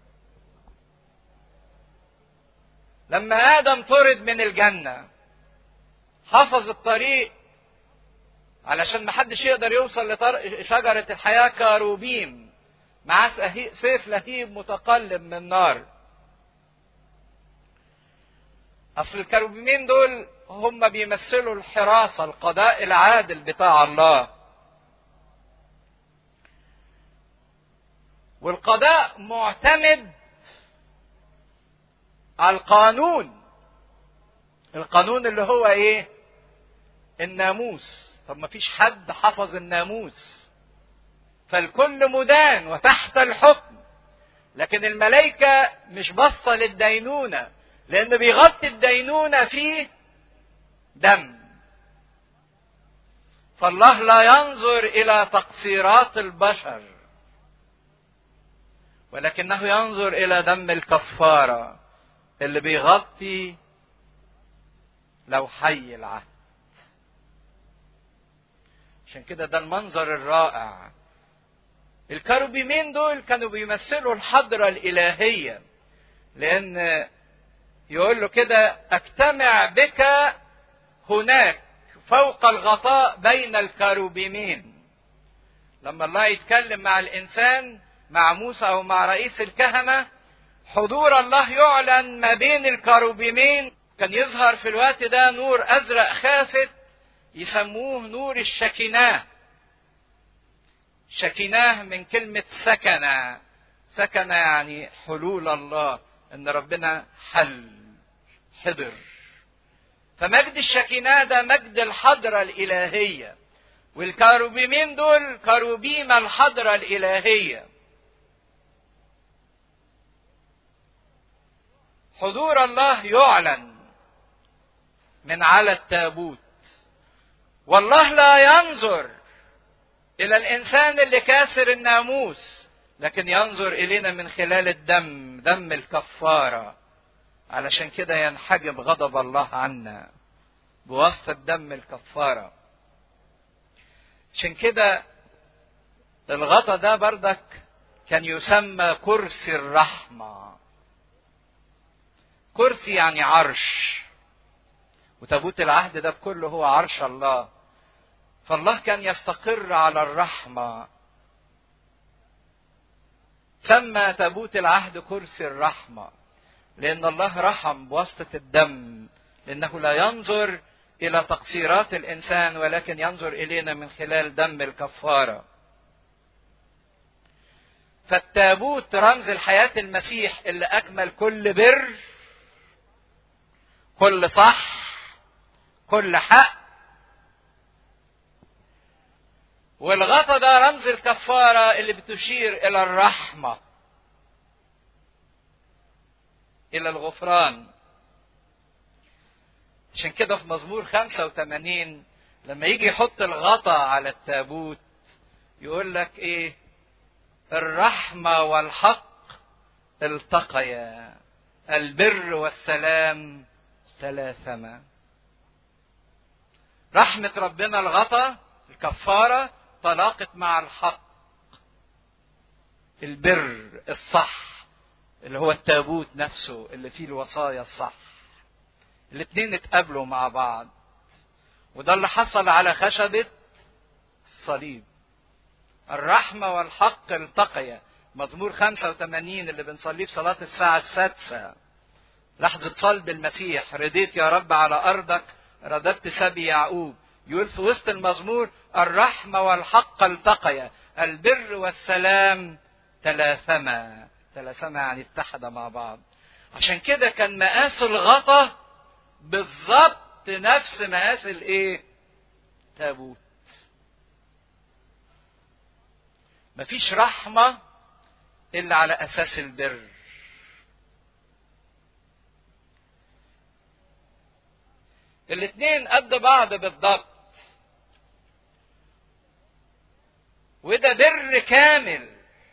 Speaker 1: لما ادم طرد من الجنة، حفظ الطريق علشان محدش يقدر يوصل لشجرة الحياة. كاروبين مع سيف لهيب متقلب من نار. اصل الكاروبيمين دول هم بيمثلوا الحراسة، القضاء العادل بتاع الله. والقضاء معتمد على القانون. القانون اللي هو ايه؟ الناموس. طب ما فيش حد حفظ الناموس، فالكل مدان وتحت الحكم. لكن الملائكة مش باصة للدينونة، لأن بيغطي الدينونة فيه دم. فالله لا ينظر إلى تقصيرات البشر، ولكنه ينظر إلى دم الكفارة اللي بيغطي لو حي العهد. عشان كده ده المنظر الرائع. الكروبيمين دول كانوا بيمثلوا الحضرة الإلهية، لأن يقول له كده أجتمع بك هناك فوق الغطاء بين الكروبيمين. لما الله يتكلم مع الإنسان، مع موسى أو مع رئيس الكهنة، حضور الله يعلن ما بين الكروبيمين. كان يظهر في الوقت ده نور أزرق خافت يسموه نور الشكيناه. شكيناه من كلمة سكنة. سكنة يعني حلول الله، ان ربنا حل حضر. فمجد الشكيناه ده مجد الحضرة الإلهية، والكروبيمين دول كروبيم الحضرة الإلهية. حضور الله يعلن من على التابوت، والله لا ينظر إلى الإنسان اللي كاسر الناموس، لكن ينظر إلينا من خلال الدم، دم الكفارة. علشان كده ينحجب غضب الله عنا بواسطة دم الكفارة. عشان كده الغطا ده بردك كان يسمى كرسي الرحمة. كرسي يعني عرش، وتابوت العهد ده بكله هو عرش الله. فالله كان يستقر على الرحمة. سمى تابوت العهد كرسي الرحمة، لأن الله رحم بواسطة الدم، لأنه لا ينظر إلى تقصيرات الإنسان، ولكن ينظر إلينا من خلال دم الكفارة. فالتابوت رمز الحياة المسيح اللي أكمل كل بر، كل صح، كل حق. والغطا ده رمز الكفارة اللي بتشير إلى الرحمة، إلى الغفران. عشان كده في مزمور خمسة وثمانين لما يجي يحط الغطا على التابوت يقول لك إيه؟ الرحمة والحق التقيا، البر والسلام تلاثما. رحمة ربنا الغطا الكفارة تلاقت مع الحق، البر الصح اللي هو التابوت نفسه اللي فيه الوصايا الصح. الاثنين اتقابلوا مع بعض، وده اللي حصل على خشبة الصليب. الرحمة والحق التقيا. مزمور خمسة وثمانين اللي بنصليه في صلاة الساعة السادسة، لحظة صلب المسيح. رضيت يا رب على أرضك، رددت سبي يعقوب. يقول في وسط المزمور الرحمة والحق التقيا، البر والسلام تلاثما. تلاثما يعني اتحد مع بعض. عشان كده كان مقاس الغطا بالظبط نفس مقاس الايه؟ تابوت. مفيش رحمة إلا على أساس البر. الاثنين قد بعض بالضبط، وده بر كامل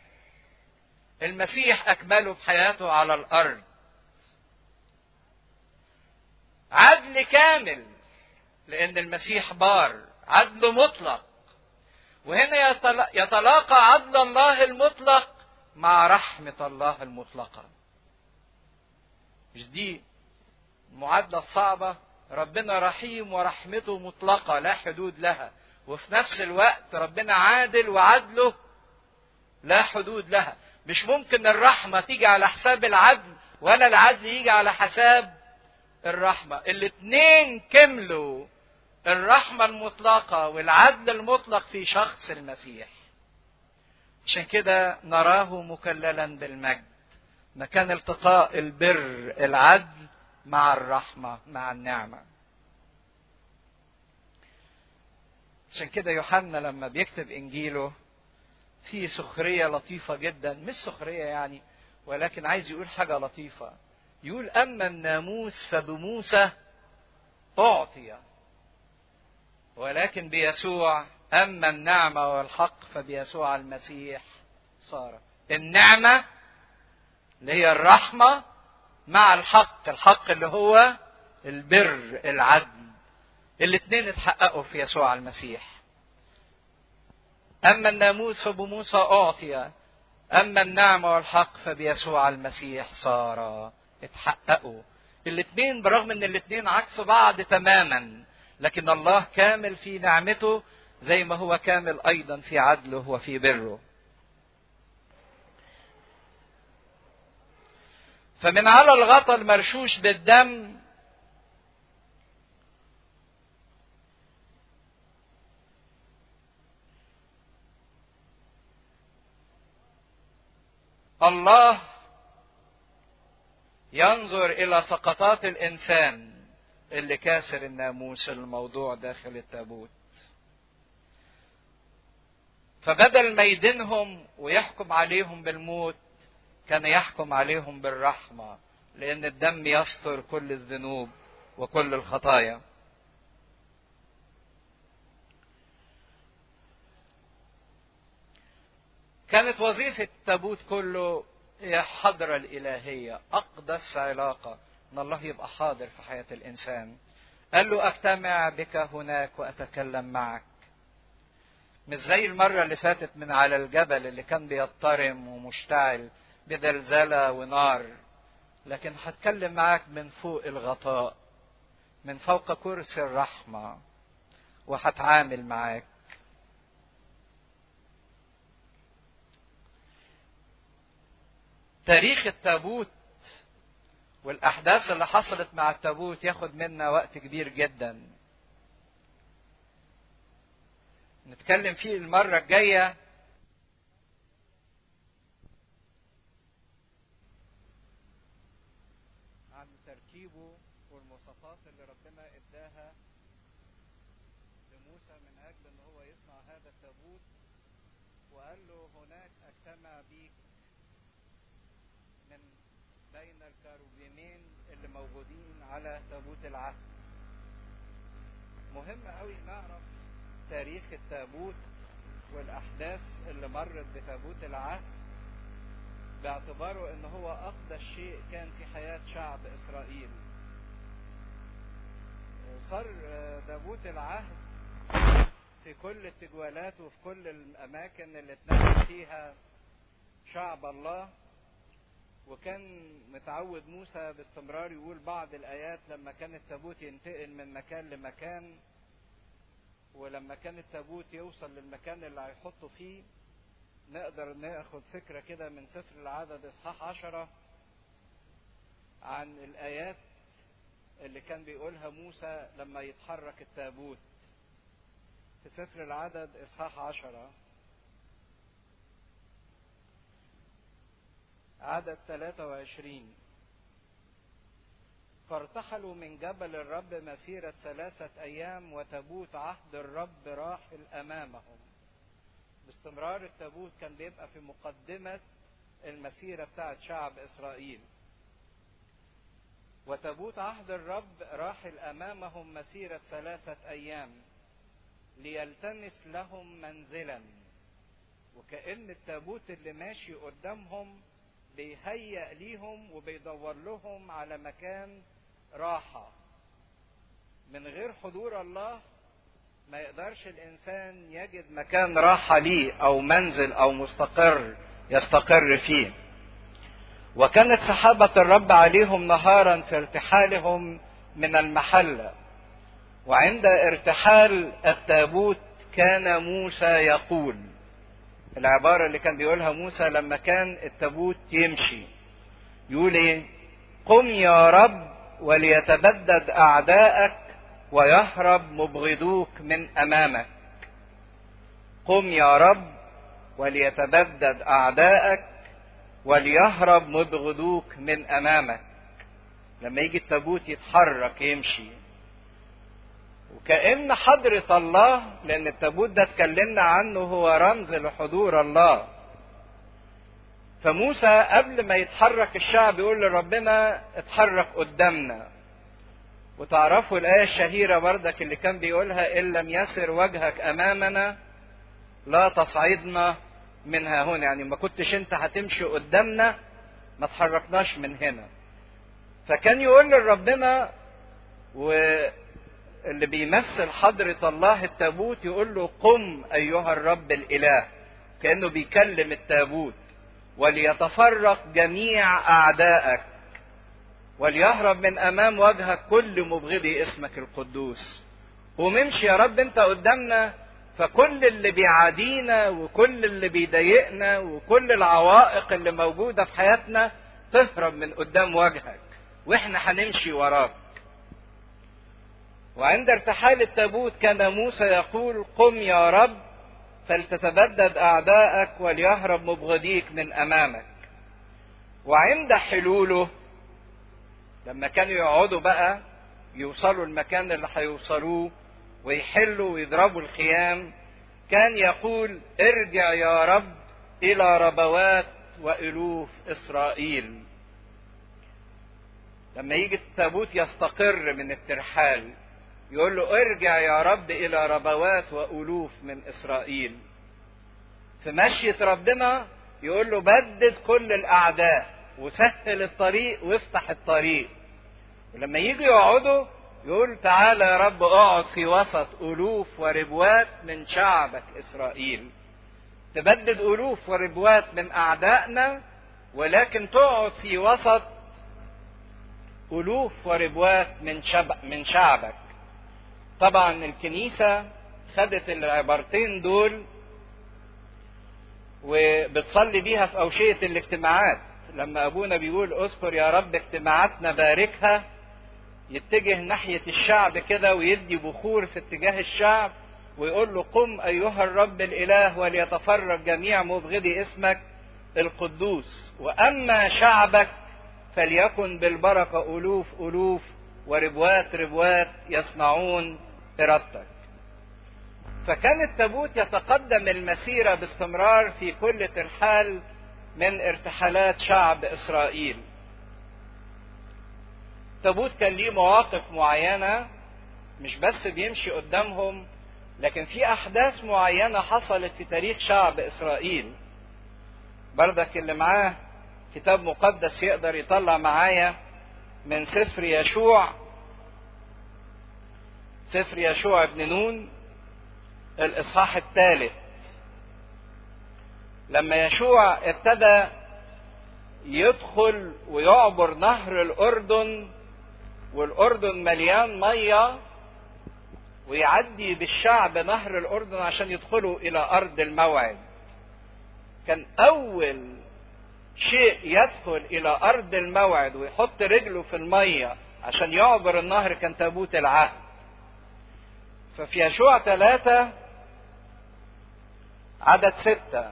Speaker 1: المسيح أكمله بحياته على الأرض. عدل كامل لأن المسيح بار، عدل مطلق. وهنا يتلاقى عدل الله المطلق مع رحمة الله المطلقة. مش دي المعادلة الصعبة؟ ربنا رحيم ورحمته مطلقة لا حدود لها، وفي نفس الوقت ربنا عادل وعدله لا حدود لها. مش ممكن الرحمة تيجي على حساب العدل، ولا العدل يجي على حساب الرحمة. الاثنين كملوا، الرحمة المطلقة والعدل المطلق في شخص المسيح. عشان كده نراه مكللا بالمجد، مكان التقاء البر العدل مع الرحمة مع النعمة. عشان كده يوحنا لما بيكتب انجيله في سخرية لطيفة جدا، مش سخرية يعني، ولكن عايز يقول حاجة لطيفة. يقول اما الناموس فبموسى اعطي، ولكن بيسوع اما النعمة والحق فبيسوع المسيح صار. النعمة اللي هي الرحمة مع الحق، الحق اللي هو البر العدل، الاثنين اتحققوا في يسوع المسيح. اما الناموس فبموسى اعطي، اما النعمة والحق فبيسوع المسيح صار. اتحققوا الاثنين، برغم ان الاثنين عكس بعض تماما، لكن الله كامل في نعمته زي ما هو كامل ايضا في عدله وفي بره. فمن على الغطا المرشوش بالدم الله ينظر الى سقطات الانسان اللي كاسر الناموس الموضوع داخل التابوت، فبدل ما يدينهم ويحكم عليهم بالموت كان يحكم عليهم بالرحمة، لأن الدم يستر كل الذنوب وكل الخطايا. كانت وظيفة التابوت كله هي الحضرة الإلهية، أقدس علاقة إن الله يبقى حاضر في حياة الإنسان. قال له أجتمع بك هناك وأتكلم معك، مش زي المرة اللي فاتت من على الجبل اللي كان بيضطرم ومشتعل بزلزلة ونار، لكن هتكلم معاك من فوق الغطاء، من فوق كرسي الرحمة، وهتعامل معاك. تاريخ التابوت والأحداث اللي حصلت مع التابوت ياخد منا وقت كبير جدا، نتكلم فيه المرة الجاية. عن تركيبه والمواصفات اللي ربنا اداها لموسى من اجل ان هو يصنع هذا التابوت، وقال له هناك اجتمع بيك من بين الكروبيمين اللي موجودين على تابوت العهد. مهم قوي نعرف تاريخ التابوت والاحداث اللي مرت بتابوت العهد، باعتباره ان هو اقدس شيء كان في حياة شعب اسرائيل. صار تابوت العهد في كل التجوالات وفي كل الاماكن اللي اتنقل فيها شعب الله، وكان متعود موسى باستمرار يقول بعض الايات لما كان التابوت ينتقل من مكان لمكان، ولما كان التابوت يوصل للمكان اللي هيحطه فيه. نقدر ناخد فكرة كده من سفر العدد اصحاح عشرة عن الايات اللي كان بيقولها موسى لما يتحرك التابوت. في سفر العدد اصحاح عشرة عدد ثلاثة وعشرين: فارتحلوا من جبل الرب مسيرة ثلاثة ايام وتابوت عهد الرب راحل امامهم. باستمرار التابوت كان بيبقى في مقدمة المسيرة بتاعت شعب اسرائيل. وتابوت عهد الرب راحل امامهم مسيرة ثلاثة ايام ليلتمس لهم منزلا. وكأن التابوت اللي ماشي قدامهم بيهيأ ليهم وبيدور لهم على مكان راحة. من غير حضور الله ما يقدرش الانسان يجد مكان راحة ليه او منزل او مستقر يستقر فيه. وكانت سحابة الرب عليهم نهارا في ارتحالهم من المحلة، وعند ارتحال التابوت كان موسى يقول، العبارة اللي كان بيقولها موسى لما كان التابوت يمشي، يقول ايه؟ قم يا رب وليتبدد اعدائك ويهرب مبغضوك من امامك. قم يا رب وليتبدد أعدائك وليهرب مبغضوك من أمامك. لما يجي التابوت يتحرك يمشي، وكأن حضرة الله، لأن التابوت ده اتكلمنا عنه هو رمز لحضور الله. فموسى قبل ما يتحرك الشعب يقول لربنا اتحرك قدامنا. وتعرفوا الآية الشهيرة بردك اللي كان بيقولها: إن لم يسر وجهك أمامنا لا تصعدنا منها هنا. يعني ما كنتش انت هتمشي قدامنا ما تحركناش من هنا. فكان يقول لربنا، واللي بيمثل حضرة الله التابوت يقول له: قم أيها الرب الإله، كأنه بيكلم التابوت، وليتفرق جميع أعدائك وليهرب من أمام وجهك كل مبغضي اسمك القدوس. وممشي يا رب انت قدامنا، فكل اللي بيعادينا وكل اللي بيضايقنا وكل العوائق اللي موجودة في حياتنا تهرب من قدام وجهك، واحنا هنمشي وراك. وعند ارتحال التابوت كان موسى يقول: قم يا رب فلتتبدد أعدائك وليهرب مبغضيك من أمامك. وعند حلوله لما كانوا يقعدوا بقى يوصلوا المكان اللي هيوصلوه ويحلوا ويضربوا الخيام، كان يقول: ارجع يا رب إلى ربوات وألوف إسرائيل. لما يجي التابوت يستقر من الترحال يقول له: ارجع يا رب إلى ربوات وألوف من إسرائيل. في مشية ربنا يقول له: بدد كل الأعداء وسهل الطريق وافتح الطريق. ولما يجي يقعدوا يقول: تعالى يا رب اقعد في وسط ألوف وربوات من شعبك إسرائيل. تبدد ألوف وربوات من أعدائنا، ولكن تقعد في وسط ألوف وربوات من من شعبك. طبعا الكنيسة خدت العبارتين دول وبتصلي بيها في أوشية الاجتماعات. لما أبونا بيقول: اذكر يا رب اجتماعاتنا باركها، يتجه ناحية الشعب كده ويدي بخور في اتجاه الشعب ويقول له: قم أيها الرب الإله وليتفرق جميع مبغضي اسمك القدوس، وأما شعبك فليكن بالبركة ألوف ألوف وربوات ربوات يصنعون إرادتك. فكان التابوت يتقدم المسيرة باستمرار في كل ترحال من ارتحالات شعب إسرائيل. التابوت كان ليه مواقف معينة، مش بس بيمشي قدامهم، لكن في أحداث معينة حصلت في تاريخ شعب إسرائيل. بردك اللي معاه كتاب مقدس يقدر يطلع معايا من سفر يشوع، سفر يشوع ابن نون الإصحاح الثالث. لما يشوع ابتدى يدخل ويعبر نهر الأردن، والأردن مليان مية، ويعدي بالشعب نهر الأردن عشان يدخلوا إلى أرض الموعد. كان أول شيء يدخل إلى أرض الموعد ويحط رجله في المية عشان يعبر النهر كان تابوت العهد. ففي يشوع ثلاثة عدد ستة: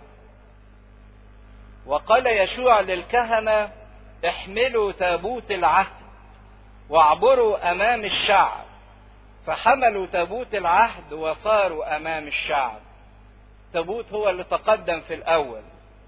Speaker 1: وقال يشوع للكهنة: احملوا تابوت العهد واعبروا أمام الشعب. فحملوا تابوت العهد وصاروا أمام الشعب. تابوت هو اللي تقدم في الأول.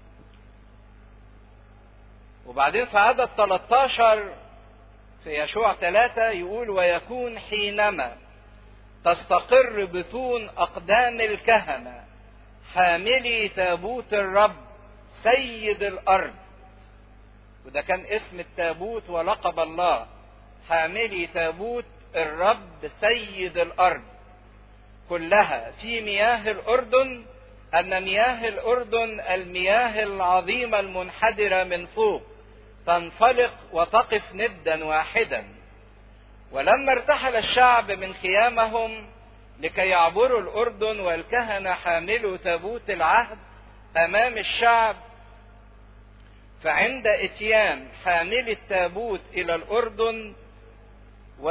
Speaker 1: وبعدين في عدد ثلاثة عشر في يشوع ثلاثة يقول: ويكون حينما تستقر بطون أقدام الكهنة حاملي تابوت الرب سيد الأرض. وده كان اسم التابوت ولقب الله، حاملي تابوت الرب سيد الأرض كلها في مياه الأردن، أن مياه الأردن المياه العظيمة المنحدرة من فوق تنفلق وتقف ندا واحدا. ولما ارتحل الشعب من خيامهم لكي يعبروا الأردن والكهنة حاملوا تابوت العهد أمام الشعب، فعند اتيان حامل التابوت إلى الأردن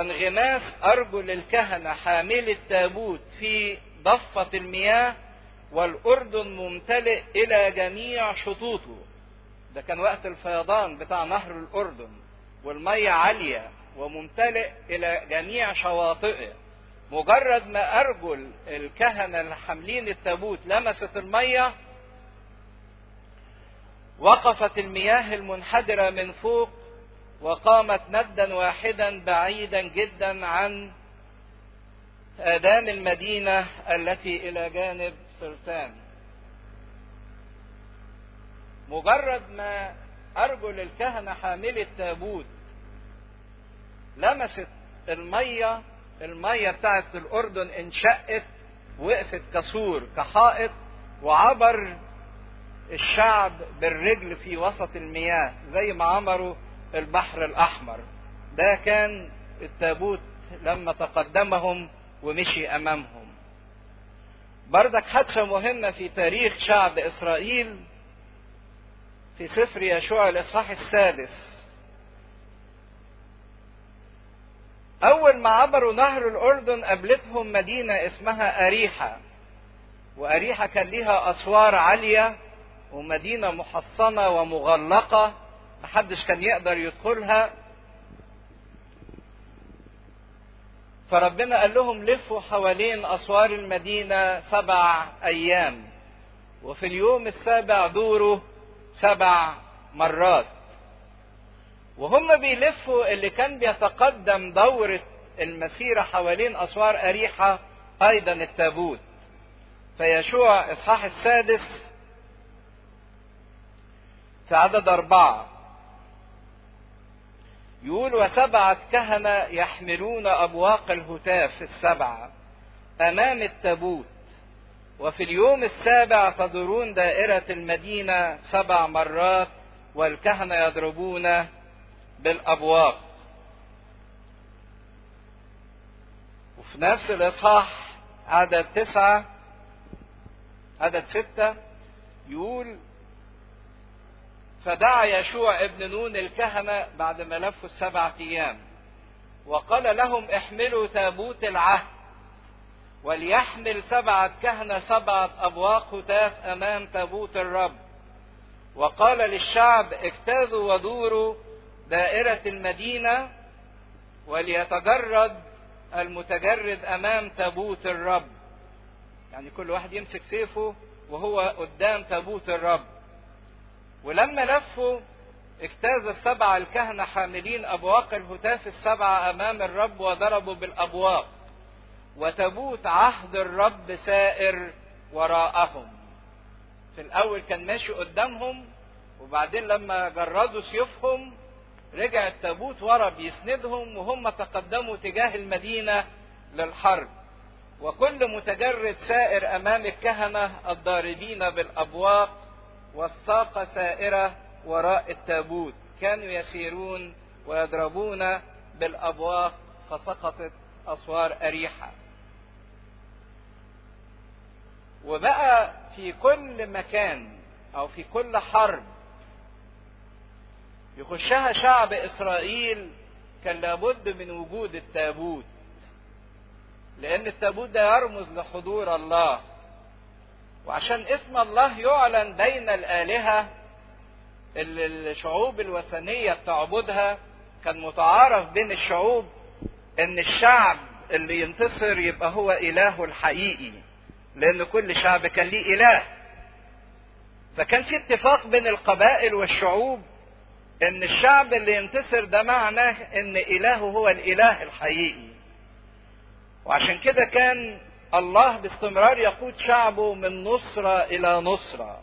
Speaker 1: وانغماس أرجل الكهنة حامل التابوت في ضفة المياه، والأردن ممتلئ إلى جميع شطوطه. ده كان وقت الفيضان بتاع نهر الأردن، والمية عالية وممتلئ إلى جميع شواطئه. مجرد ما أرجل الكهنة اللي حاملين التابوت لمست المية، وقفت المياه المنحدرة من فوق وقامت ندا واحدا بعيدا جدا عن آذان المدينة التي إلى جانب سرتان. مجرد ما أرجل الكهنة حامل التابوت لمست المية، المية بتاعت الأردن انشقت، وقفت كسور كحائط، وعبر الشعب بالرجل في وسط المياه زي ما عمروا البحر الأحمر. ده كان التابوت لما تقدمهم ومشي أمامهم. بردك حادثة مهمة في تاريخ شعب إسرائيل في سفر يشوع الإصحاح السادس. أول ما عبروا نهر الأردن قابلتهم مدينة اسمها أريحة، وأريحة كان ليها أسوار عالية ومدينة محصنة ومغلقة محدش كان يقدر يدخلها. فربنا قال لهم لفوا حوالين أسوار المدينة سبع أيام، وفي اليوم السابع دوروا سبع مرات. وهم بيلفوا اللي كان بيتقدم دورة المسيرة حوالين أسوار أريحة أيضا التابوت. فيشوع إصحاح السادس في عدد أربعة يقول: وسبعة كهنة يحملون أبواق الهتاف السبعة أمام التابوت، وفي اليوم السابع تدورون دائرة المدينة سبع مرات، والكهنة يضربون بالأبواق. وفي نفس الإصحاح عدد تسعة عدد ستة يقول: فدعا يشوع ابن نون الكهنة بعد ما لفوا السبعة أيام وقال لهم: احملوا تابوت العهد، وليحمل سبعة كهنة سبعة أبواق هتاف أمام تابوت الرب. وقال للشعب: اجتازوا ودوروا دائرة المدينة، وليتجرد المتجرد أمام تابوت الرب. يعني كل واحد يمسك سيفه وهو قدام تابوت الرب. ولما لفوا اجتاز السبعة الكهنة حاملين أبواق الهتاف السبعة أمام الرب وضربوا بالأبواق، وتابوت عهد الرب سائر وراءهم. في الأول كان ماشي قدامهم، وبعدين لما جردوا سيوفهم رجع التابوت ورا بيسندهم، وهم تقدموا تجاه المدينة للحرب. وكل متجرد سائر أمام الكهنة الضاربين بالأبواق، والساقة سائرة وراء التابوت، كانوا يسيرون ويضربون بالأبواق، فسقطت أسوار أريحة. وبقى في كل مكان أو في كل حرب يخشها شعب إسرائيل كان لابد من وجود التابوت، لأن التابوت ده يرمز لحضور الله. وعشان اسم الله يعلن بين الآلهة اللي الشعوب الوثنية بتعبدها، كان متعارف بين الشعوب ان الشعب اللي ينتصر يبقى هو إلهه الحقيقي، لأن كل شعب كان ليه إله. فكان في اتفاق بين القبائل والشعوب ان الشعب اللي ينتصر ده معناه ان إلهه هو الإله الحقيقي. وعشان كده كان الله باستمرار يقود شعبه من نصرة إلى نصرة،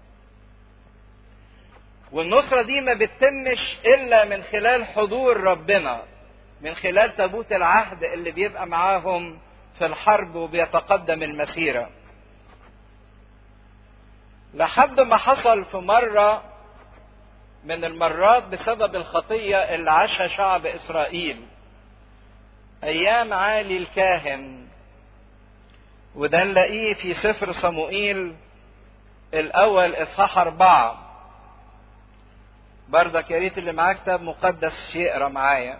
Speaker 1: والنصرة دي ما بتتمش إلا من خلال حضور ربنا، من خلال تابوت العهد اللي بيبقى معاهم في الحرب وبيتقدم المسيرة. لحد ما حصل في مرة من المرات بسبب الخطية اللي عاشها شعب إسرائيل أيام عالي الكاهن، وده نلاقيه في سفر صموئيل الأول إصحاح أربعة. بردك يا ريت اللي معاه كتاب مقدس يقرا معايا.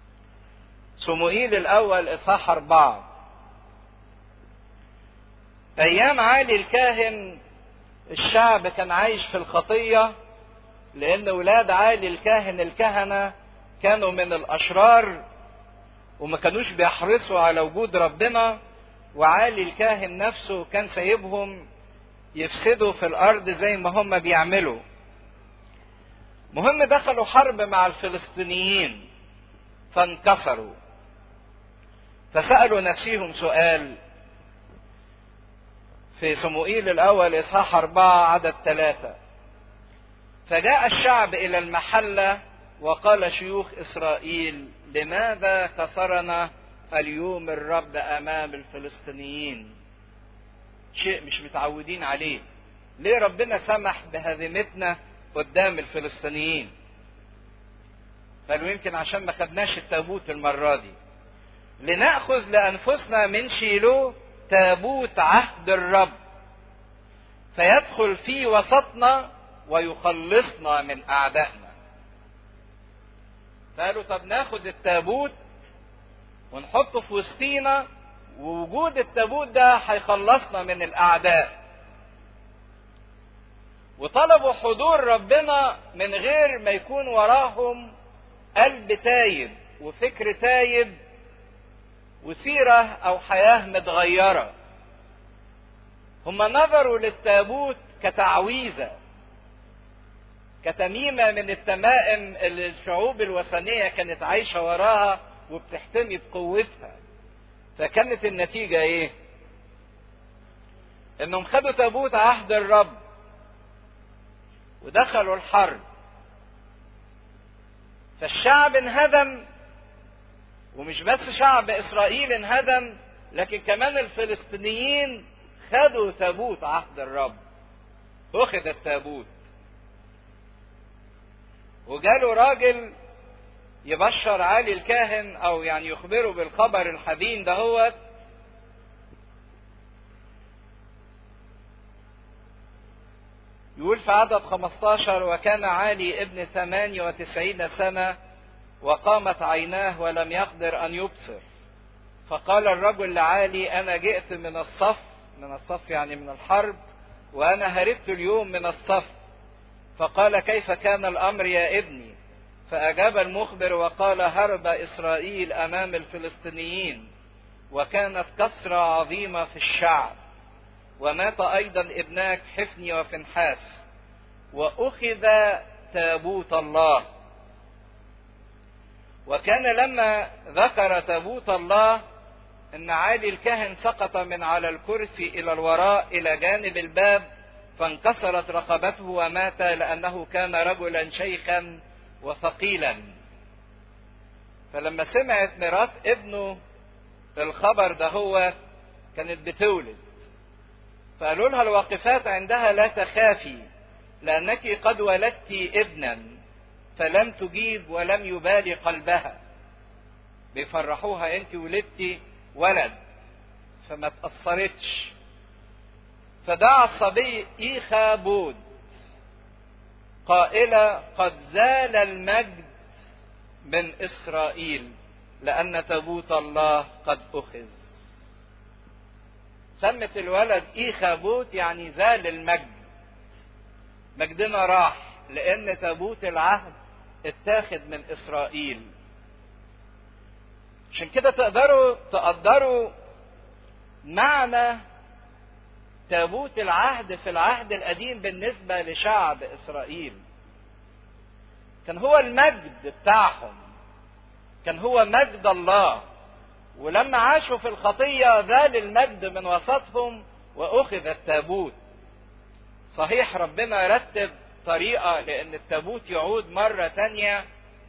Speaker 1: صموئيل الأول إصحاح أربعة. ايام عالي الكاهن الشعب كان عايش في الخطية، لان ولاد عالي الكاهن الكهنة كانوا من الاشرار وما كانوش بيحرصوا على وجود ربنا، وعالي الكاهن نفسه كان سايبهم يفسدوا في الارض زي ما هم بيعملوا. مهم دخلوا حرب مع الفلسطينيين فانكسروا، فسألوا نفسهم سؤال في صموئيل الأول إصحاح أربعة عدد ثلاثة: فجاء الشعب إلى المحلة وقال شيوخ إسرائيل لماذا كسرنا اليوم الرب أمام الفلسطينيين؟ شيء مش متعودين عليه. ليه ربنا سمح بهزيمتنا قدام الفلسطينيين؟ قالوا يمكن عشان ما خدناش التابوت المرة دي. لنأخذ لأنفسنا من شيلو تابوت عهد الرب فيدخل في وسطنا ويخلصنا من أعدائنا. قالوا طب ناخد التابوت ونحطه في وسطينا، ووجود التابوت ده هيخلصنا من الأعداء. وطلبوا حضور ربنا من غير ما يكون وراهم قلب تايب وفكر تايب وسيرة أو حياة متغيرة. هم نظروا للتابوت كتعويذة، كتميمة من التمائم اللي الشعوب الوثنية كانت عايشة وراها وبتحتمي بقوتها. فكانت النتيجة ايه؟ انهم خدوا تابوت عهد الرب ودخلوا الحرب، فالشعب انهدم. ومش بس شعب اسرائيل انهدم، لكن كمان الفلسطينيين خدوا تابوت عهد الرب. اخذ التابوت وجاله راجل يبشر عالي الكاهن او يعني يخبره بالخبر الحزين دهوت. يقول في عدد خمستاشر: وكان عالي ابن ثمانية وتسعين سنة وقامت عيناه ولم يقدر ان يبصر. فقال الرجل لعالي: انا جئت من الصف، من الصف يعني من الحرب، وانا هربت اليوم من الصف. فقال: كيف كان الامر يا ابني؟ فاجاب المخبر وقال: هرب اسرائيل امام الفلسطينيين، وكانت كثرة عظيمة في الشعب، ومات ايضا ابناك حفني وفنحاس، واخذ تابوت الله. وكان لما ذكر تابوت الله ان عالي الكاهن سقط من على الكرسي الى الوراء الى جانب الباب، فانكسرت رقبته ومات، لانه كان رجلا شيخا وثقيلا. فلما سمعت مرات ابنه الخبر ده هو كانت بتولد، فقالوا لها الواقفات عندها: لا تخافي لانك قد ولدت ابنا. فلم تجيب ولم يبالي قلبها. بيفرحوها: انت ولدتي ولد، فما تأثرتش. فدعا الصبي إيخابود قائلة: قد زال المجد من إسرائيل، لأن تابوت الله قد أخذ. سمت الولد إيخابود يعني زال المجد، مجدنا راح لأن تابوت العهد اتاخد من إسرائيل. عشان كده تقدروا تقدروا معنى تابوت العهد في العهد القديم بالنسبة لشعب إسرائيل. كان هو المجد بتاعهم، كان هو مجد الله. ولما عاشوا في الخطية زال المجد من وسطهم وأخذ التابوت. صحيح ربنا رتب طريقة لأن التابوت يعود مرة تانية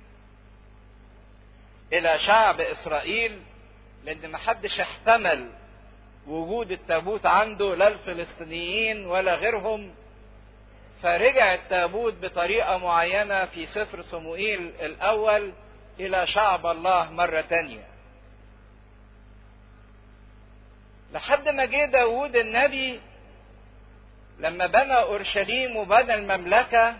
Speaker 1: إلى شعب إسرائيل، لأن محدش احتمل وجود التابوت عنده، لا الفلسطينيين ولا غيرهم. فرجع التابوت بطريقة معينة في سفر صموئيل الأول إلى شعب الله مرة تانية، لحد ما جه داود النبي لما بنى أورشليم وبنى المملكة.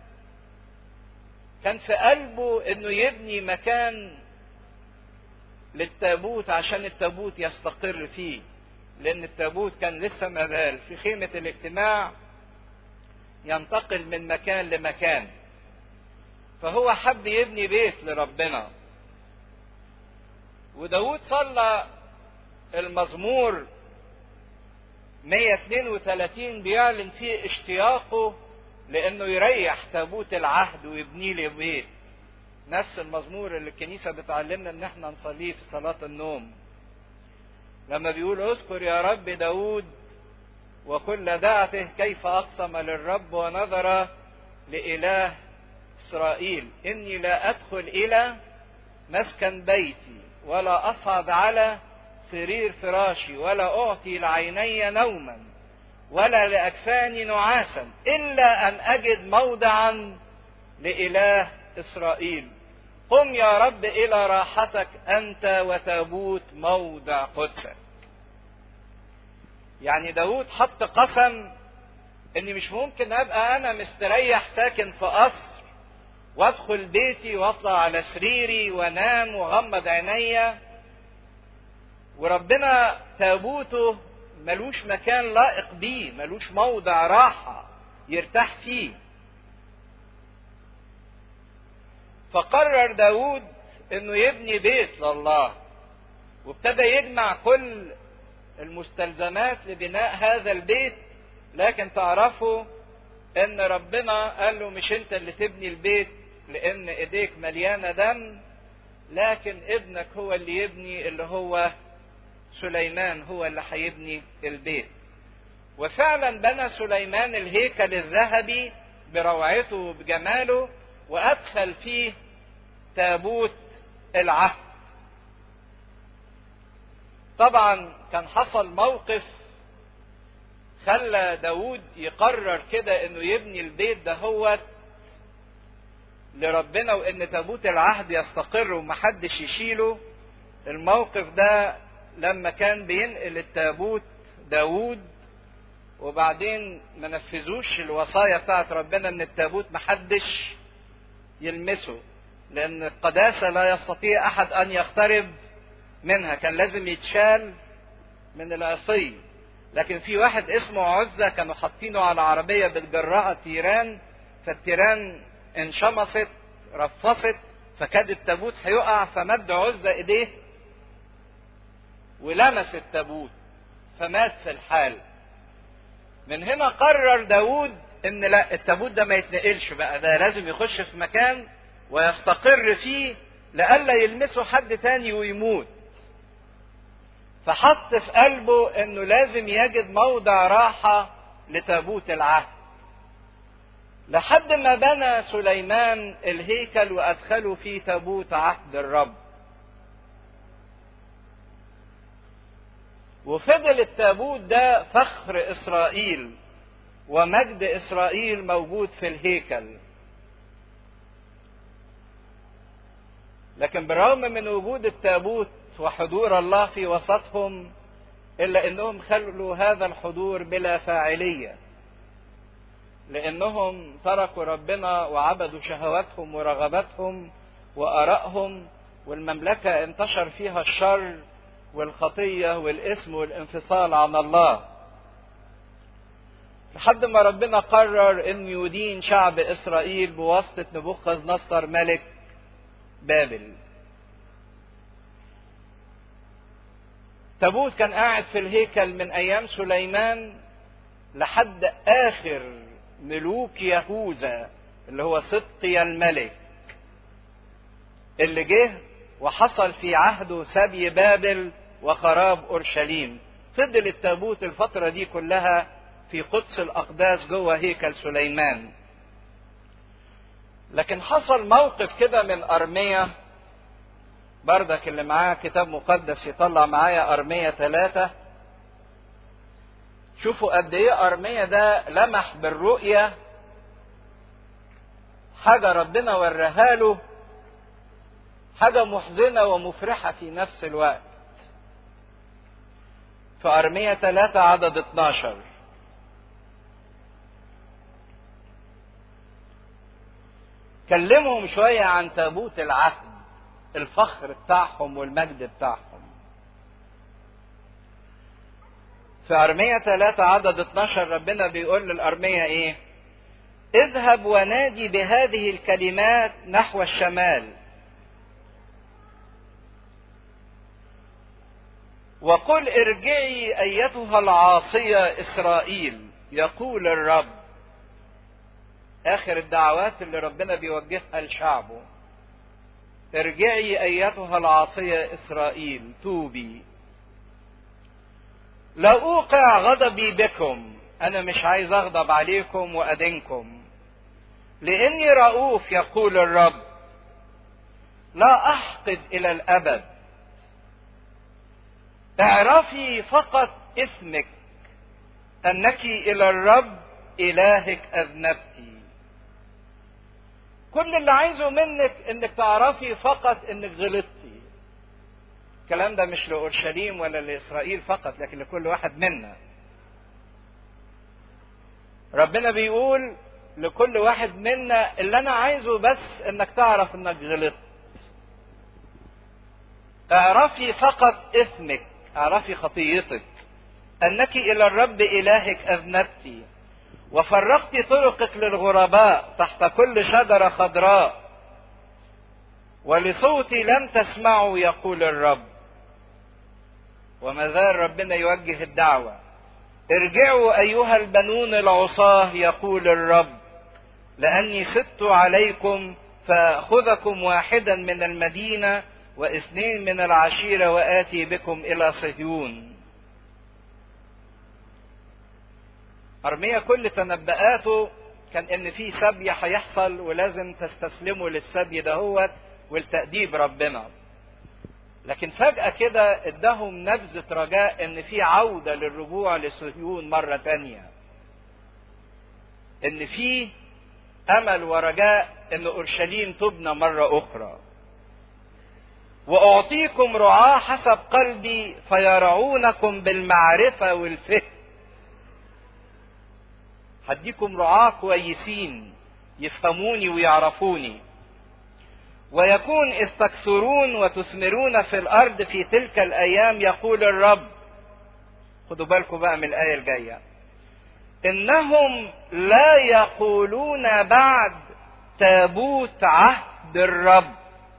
Speaker 1: كان في قلبه إنه يبني مكان للتابوت عشان التابوت يستقر فيه، لأن التابوت كان لسه ما زال في خيمة الاجتماع ينتقل من مكان لمكان، فهو حب يبني بيت لربنا. وداود صلى المزمور مية واثنين وثلاثين بيعلن فيه اشتياقه لأنه يريح تابوت العهد ويبني له بيت، نفس المزمور اللي الكنيسة بتعلمنا ان احنا نصليه في صلاة النوم، لما بيقول اذكر يا رب داود وكل دعته كيف أقسم للرب ونظر لإله إسرائيل إني لا أدخل إلى مسكن بيتي ولا أصعد على سرير فراشي ولا أعطي لعيني نوما ولا لأكفاني نعاسا إلا أن أجد موضعا لإله إسرائيل. قم يا رب إلى راحتك أنت وتابوت موضع قدسك. يعني داود حط قسم إني مش ممكن أبقى أنا مستريح ساكن في قصر وأدخل بيتي وأطلع على سريري وأنام وأغمض عينيا وربنا تابوته ملوش مكان لائق بيه، ملوش موضع راحة يرتاح فيه. فقرر داود انه يبني بيت لله، وابتدى يجمع كل المستلزمات لبناء هذا البيت. لكن تعرفوا ان ربنا قال له مش انت اللي تبني البيت لان ايديك مليانة دم، لكن ابنك هو اللي يبني، اللي هو سليمان هو اللي هيبني البيت. وفعلا بنى سليمان الهيكل الذهبي بروعته وبجماله، وادخل فيه تابوت العهد. طبعا كان حصل موقف خلى داود يقرر كده انه يبني البيت ده هو لربنا وان تابوت العهد يستقر ومحدش يشيله. الموقف ده لما كان بينقل التابوت داود وبعدين ما نفذوش الوصايا بتاعت ربنا ان التابوت محدش يلمسه، لان القداسة لا يستطيع احد ان يقترب منها، كان لازم يتشال من العصي. لكن في واحد اسمه عزة كانوا حاطينه على عربية بتجرها تيران، فالتيران انشمصت رفصت فكاد التابوت هيقع، فمد عزة ايديه ولمس التابوت فمات في الحال. من هنا قرر داود ان لا، التابوت ده ما يتنقلش بقى، ده لازم يخش في مكان ويستقر فيه لئلا يلمسه حد تاني ويموت. فحط في قلبه انه لازم يجد موضع راحة لتابوت العهد، لحد ما بنى سليمان الهيكل وادخلوا فيه تابوت عهد الرب. وفضل التابوت ده فخر اسرائيل ومجد اسرائيل موجود في الهيكل. لكن بالرغم من وجود التابوت وحضور الله في وسطهم الا انهم خلوا هذا الحضور بلا فاعلية، لانهم تركوا ربنا وعبدوا شهواتهم ورغباتهم وارائهم، والمملكة انتشر فيها الشر والخطية والإثم والانفصال عن الله، لحد ما ربنا قرر أن يدين شعب إسرائيل بواسطة نبوخذ نصر ملك بابل. تابوت كان قاعد في الهيكل من أيام سليمان لحد آخر ملوك يهوذا اللي هو صدقيا الملك اللي جه وحصل في عهده سبي بابل وخراب أورشليم. فضل التابوت الفترة دي كلها في قدس الأقداس جوه هيكل سليمان. لكن حصل موقف كده من أرمية، بردك اللي معاه كتاب مقدس يطلع معايا أرمية ثلاثة. شوفوا قد ايه أرمية ده لمح بالرؤية حاجة ربنا وراها له، حاجة محزنة ومفرحة في نفس الوقت. في أرمية ثلاثة عدد اتناشر كلمهم شوية عن تابوت العهد، الفخر بتاعهم والمجد بتاعهم. في أرمية ثلاثة عدد اتناشر ربنا بيقول للأرمية ايه؟ اذهب ونادي بهذه الكلمات نحو الشمال، وقل ارجعي ايتها العاصية اسرائيل يقول الرب. اخر الدعوات اللي ربنا بيوجهها لشعبه، ارجعي ايتها العاصية اسرائيل، توبي. لا اوقع غضبي بكم، انا مش عايز اغضب عليكم وادينكم، لاني رؤوف يقول الرب، لا احقد الى الابد. اعرفي فقط اسمك انك الى الرب الهك اذنبتي. كل اللي عايزه منك انك تعرفي فقط انك غلطتي. الكلام ده مش لأورشليم ولا لإسرائيل فقط، لكن لكل واحد منا. ربنا بيقول لكل واحد منا اللي انا عايزه بس انك تعرف انك غلطت. اعرفي فقط اسمك، اعرفي خطيتك، انك الى الرب الهك اذنبتي، وفرقت طرقك للغرباء تحت كل شجرة خضراء، ولصوتي لم تسمعوا يقول الرب. وما زال ربنا يوجه الدعوة، ارجعوا ايها البنون العصاة يقول الرب، لاني سدت عليكم فاخذكم واحدا من المدينة واثنين من العشيرة واتي بكم الى صهيون. أرميا كل تنبؤاته كان ان في سبي هيحصل ولازم تستسلموا للسبي دهوت والتأديب ربنا. لكن فجأة كده اداهم نبذة رجاء ان في عودة للرجوع لصهيون مرة تانية، ان في امل ورجاء ان اورشليم تبنى مرة اخرى. واعطيكم رعاة حسب قلبي فيرعونكم بالمعرفة والفهم. هديكم رعاة كويسين يفهموني ويعرفوني. ويكون إذ تكثرون وتثمرون في الأرض في تلك الأيام يقول الرب. خدوا بالكم بقى من الآية الجاية، إنهم لا يقولون بعد تابوت عهد الرب.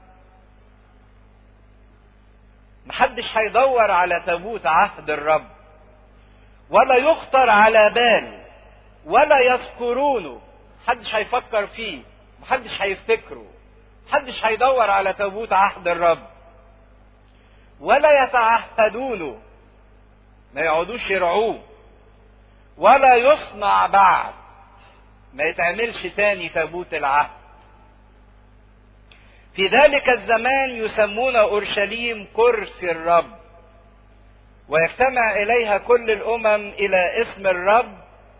Speaker 1: محدش هيدور على تابوت عهد الرب، ولا يخطر على بال، ولا يذكرونه. محدش هيفكر فيه، محدش هيفتكره، محدش هيدور على تابوت عهد الرب، ولا يتعهدونه، ما يقعدوش يرعوه، ولا يصنع بعد، ما يتعملش تاني تابوت العهد. في ذلك الزمان يسمون أورشليم كرسي الرب، ويجتمع إليها كل الأمم إلى اسم الرب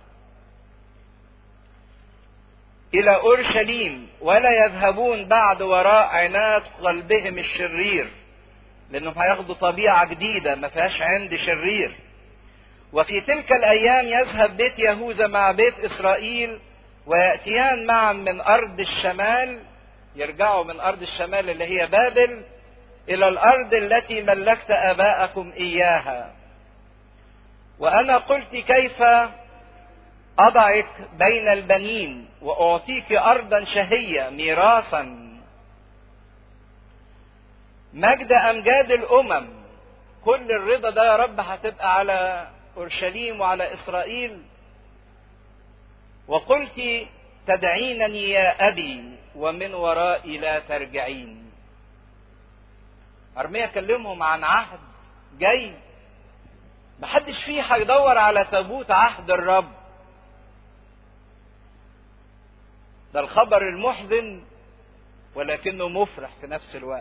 Speaker 1: إلى أورشليم، ولا يذهبون بعد وراء عناد قلبهم الشرير، لأنهم هياخدوا طبيعة جديدة ما فيهاش عند شرير. وفي تلك الأيام يذهب بيت يهوذا مع بيت إسرائيل ويأتيان معا من أرض الشمال، يرجعوا من أرض الشمال اللي هي بابل إلى الأرض التي ملكت آباءكم إياها. وأنا قلت كيف أضعك بين البنين وأعطيك أرضا شهية ميراثا. مجد أمجاد الأمم. كل الرضا ده يا رب هتبقى على أورشليم وعلى إسرائيل. وقلت تدعينني يا أبي ومن ورائي لا ترجعين. أرميا كلمهم عن عهد جاي محدش فيه هيدور على تابوت عهد الرب. ده الخبر المحزن ولكنه مفرح في نفس الوقت.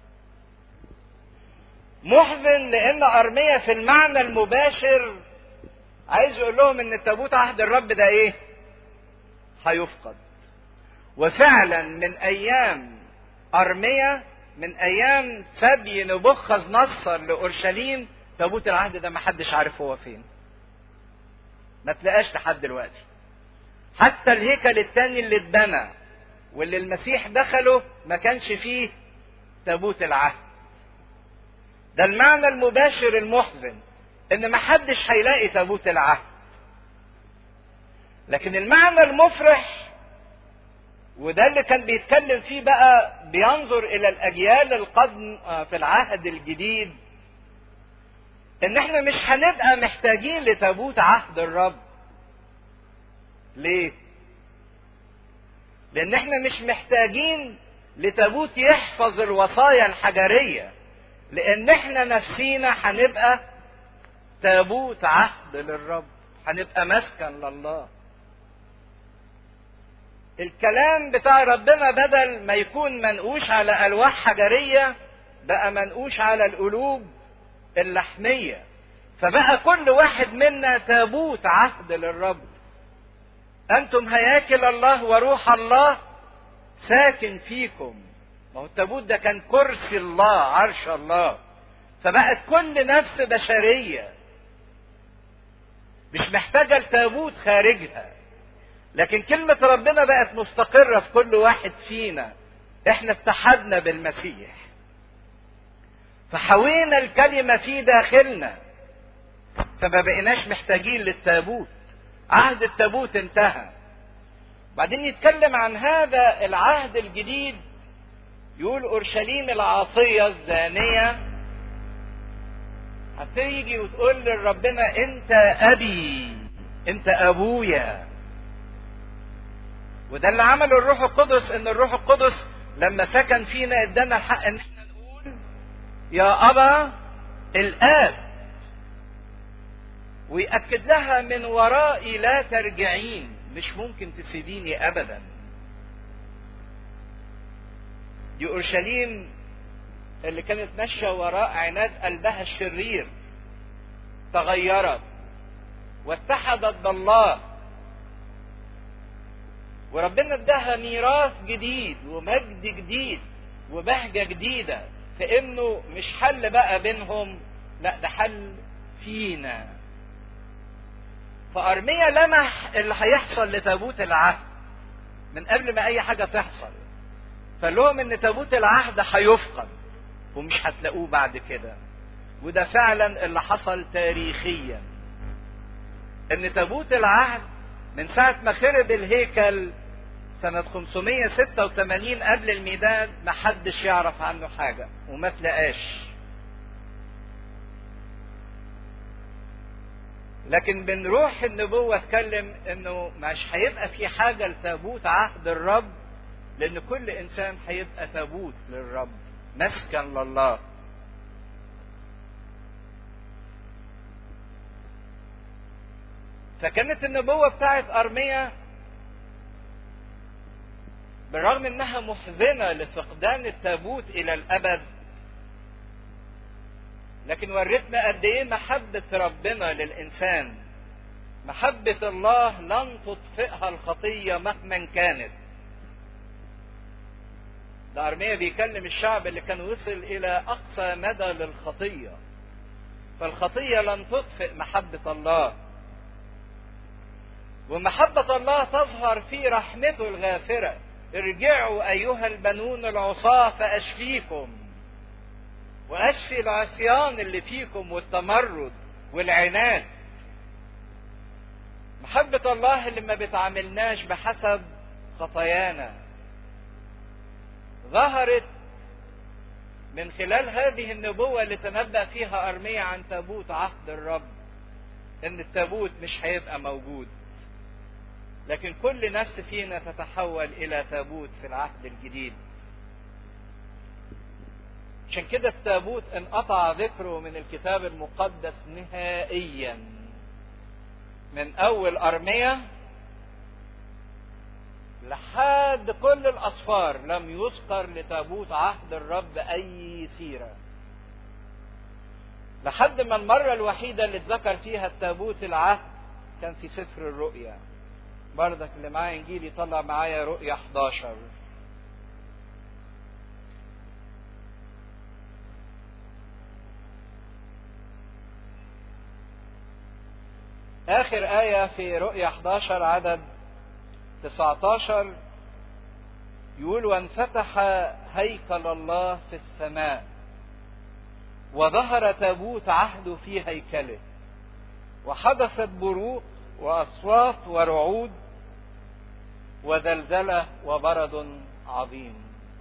Speaker 1: محزن لأن أرميا في المعنى المباشر عايز يقول لهم إن تابوت عهد الرب ده إيه؟ هيفقد. وفعلا من أيام أرميا، من أيام سبي نبوخذ نصر لأورشليم، تابوت العهد ده محدش عارف هو فين. ما تلاقاش لحد دلوقتي. حتى الهيكل التاني اللي اتبنى واللي المسيح دخله ما كانش فيه تابوت العهد. ده المعنى المباشر المحزن ان محدش هيلاقي تابوت العهد. لكن المعنى المفرح، وده اللي كان بيتكلم فيه بقى، بينظر الى الاجيال القادمة في العهد الجديد، ان احنا مش هنبقى محتاجين لتابوت عهد الرب. ليه؟ لان احنا مش محتاجين لتابوت يحفظ الوصايا الحجرية، لان احنا نفسينا هنبقى تابوت عهد للرب، هنبقى مسكن لله. الكلام بتاع ربنا بدل ما يكون منقوش على ألواح حجرية بقى منقوش على القلوب اللحمية، فبقى كل واحد منا تابوت عهد للرب. أنتم هياكل الله وروح الله ساكن فيكم. ما هو التابوت ده كان كرسي الله، عرش الله، فبقت كل نفس بشرية مش محتاجة لتابوت خارجها، لكن كلمة ربنا بقت مستقرة في كل واحد فينا. احنا اتحدنا بالمسيح، فحوينا الكلمة في داخلنا، فما بقيناش محتاجين للتابوت. عهد التابوت انتهى. بعدين يتكلم عن هذا العهد الجديد، يقول اورشليم العاصية الزانية هتيجي وتقول لربنا انت ابي، انت ابويا. وده اللي عمله الروح القدس، ان الروح القدس لما سكن فينا ادانا الحق ان احنا نقول يا ابا الاب، ويأكد لها من ورائي لا ترجعين، مش ممكن تسيبيني ابدا. دي اورشليم اللي كانت ماشيه وراء عناد قلبها الشرير تغيرت واتحدت بالله، وربنا اداها ميراث جديد ومجد جديد وبهجة جديدة، فإنه مش حل بقى بينهم، لا ده حل فينا. فأرميا لمح اللي هيحصل لتابوت العهد من قبل ما أي حاجة تحصل، فقال لهم إن تابوت العهد هيفقد ومش هتلاقوه بعد كده. وده فعلا اللي حصل تاريخيا، إن تابوت العهد من ساعة ما خرب الهيكل سنة خمسمائة وستة وثمانين قبل الميلاد ما حدش يعرف عنه حاجة وما تلاقاش. لكن من روح النبوة اتكلم انه مش هيبقى في حاجة لتابوت عهد الرب، لان كل انسان هيبقى تابوت للرب، مسكن لله. فكانت النبوة بتاعت أرميا بالرغم انها محزنة لفقدان التابوت الى الابد، لكن ورتنا قد ايه محبة ربنا للانسان. محبة الله لن تطفئها الخطية مهما كانت. ده أرميا بيكلم الشعب اللي كان وصل الى اقصى مدى للخطية، فالخطية لن تطفئ محبة الله. ومحبة الله تظهر في رحمته الغافرة. ارجعوا ايها البنون العصاة فاشفيكم، واشفي العصيان اللي فيكم والتمرد والعناد. محبة الله اللي ما بتعاملناش بحسب خطايانا ظهرت من خلال هذه النبوة اللي تنبأ فيها أرميا عن تابوت عهد الرب، ان التابوت مش هيبقى موجود، لكن كل نفس فينا تتحول الى تابوت في العهد الجديد. عشان كده التابوت انقطع ذكره من الكتاب المقدس نهائيا، من اول أرميا لحد كل الاسفار لم يذكر لتابوت عهد الرب اي سيرة، لحد ما المرة الوحيدة اللي اتذكر فيها التابوت العهد كان في سفر الرؤيا. بردك اللي معاه انجيل يطلع معايا رؤيا احداشر. اخر آية في رؤيا احداشر عدد تسعتاشر يقول وانفتح هيكل الله في السماء وظهر تابوت عهده في هيكله. وحدثت بروق وأصوات ورعود وزلزلة وبرد عظيم.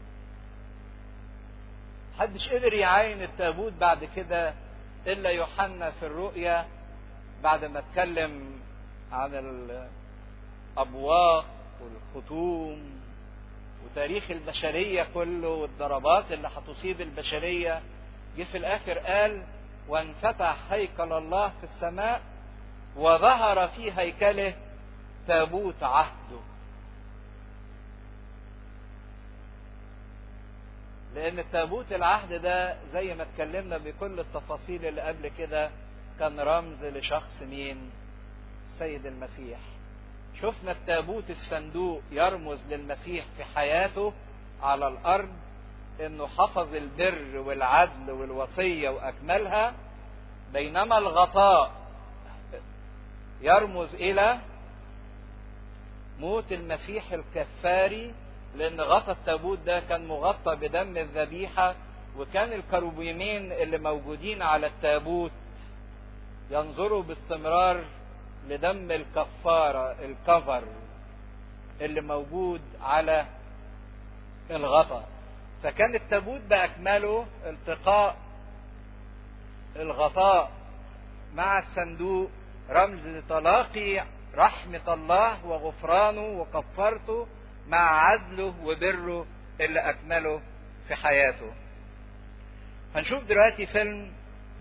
Speaker 1: محدش قدر يعاين التابوت بعد كده إلا يوحنا في الرؤيا، بعد ما اتكلم عن الأبواق والختوم وتاريخ البشرية كله والضربات اللي هتصيب البشرية. جه في الآخر قال: وانفتح هيكل الله في السماء وظهر في هيكله تابوت عهده. لأن التابوت العهد ده زي ما اتكلمنا بكل التفاصيل اللي قبل كده كان رمز لشخص مين؟ السيد المسيح. شفنا التابوت الصندوق يرمز للمسيح في حياته على الأرض، إنه حفظ البر والعدل والوصية وأكملها، بينما الغطاء يرمز إلى موت المسيح الكفاري، لأن غطى التابوت ده كان مغطى بدم الذبيحة، وكان الكروبيمين اللي موجودين على التابوت ينظروا باستمرار لدم الكفارة الكفر اللي موجود على الغطا. فكان التابوت بأكمله التقاء الغطاء مع الصندوق رمز لتلاقي رحمة الله وغفرانه وكفارته مع عدله وبره اللي أكمله في حياته. هنشوف دلوقتي فيلم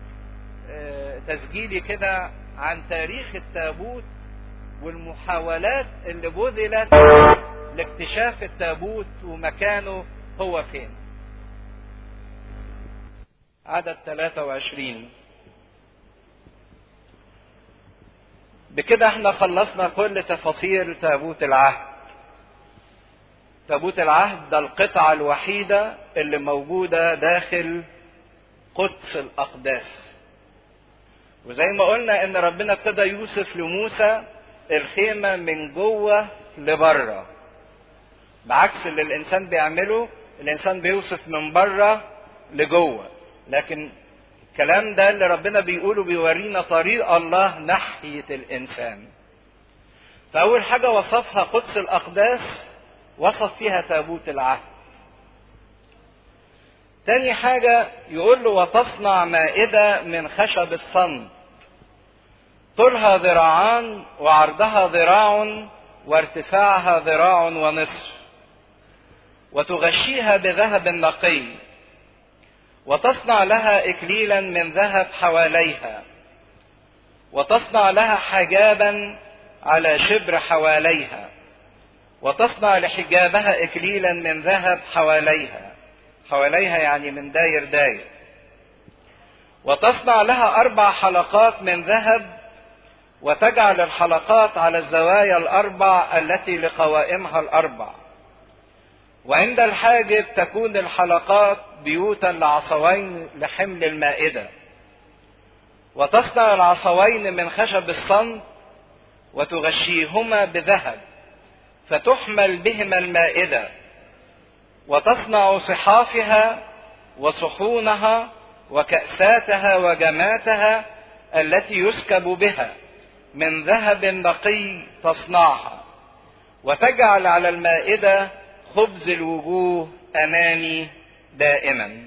Speaker 1: تسجيلي كده عن تاريخ التابوت والمحاولات اللي بذلت لاكتشاف التابوت ومكانه هو فين. عدد ثلاثة وعشرين. بكده احنا خلصنا كل تفاصيل تابوت العهد. تابوت العهد ده القطعة الوحيدة اللي موجودة داخل قدس الأقداس. وزي ما قلنا ان ربنا ابتدى يوصف لموسى الخيمة من جوه لبره، بعكس اللي الانسان بيعمله. الانسان بيوصف من بره لجوه، لكن الكلام ده اللي ربنا بيقوله بيورينا طريق الله ناحية الانسان. فاول حاجة وصفها قدس الاقداس، وصف فيها تابوت العهد. تاني حاجة يقول له: وتصنع مائدة من خشب الصند، طولها ذراعان وعرضها ذراع وارتفاعها ذراع ونصف، وتغشيها بذهب نقي، وتصنع لها إكليلا من ذهب حواليها، وتصنع لها حجابا على شبر حواليها، وتصنع لحجابها إكليلا من ذهب حواليها. حواليها يعني من داير داير. وتصنع لها أربع حلقات من ذهب، وتجعل الحلقات على الزوايا الأربع التي لقوائمها الأربع. وعند الحاجب تكون الحلقات بيوتا لعصوين لحمل المائدة. وتصنع العصوين من خشب الصند وتغشيهما بذهب فتحمل بهما المائدة. وتصنع صحافها وصحونها وكأساتها وجماتها التي يسكب بها من ذهب نقي تصنعها. وتجعل على المائدة خبز الوجوه أمامي دائما.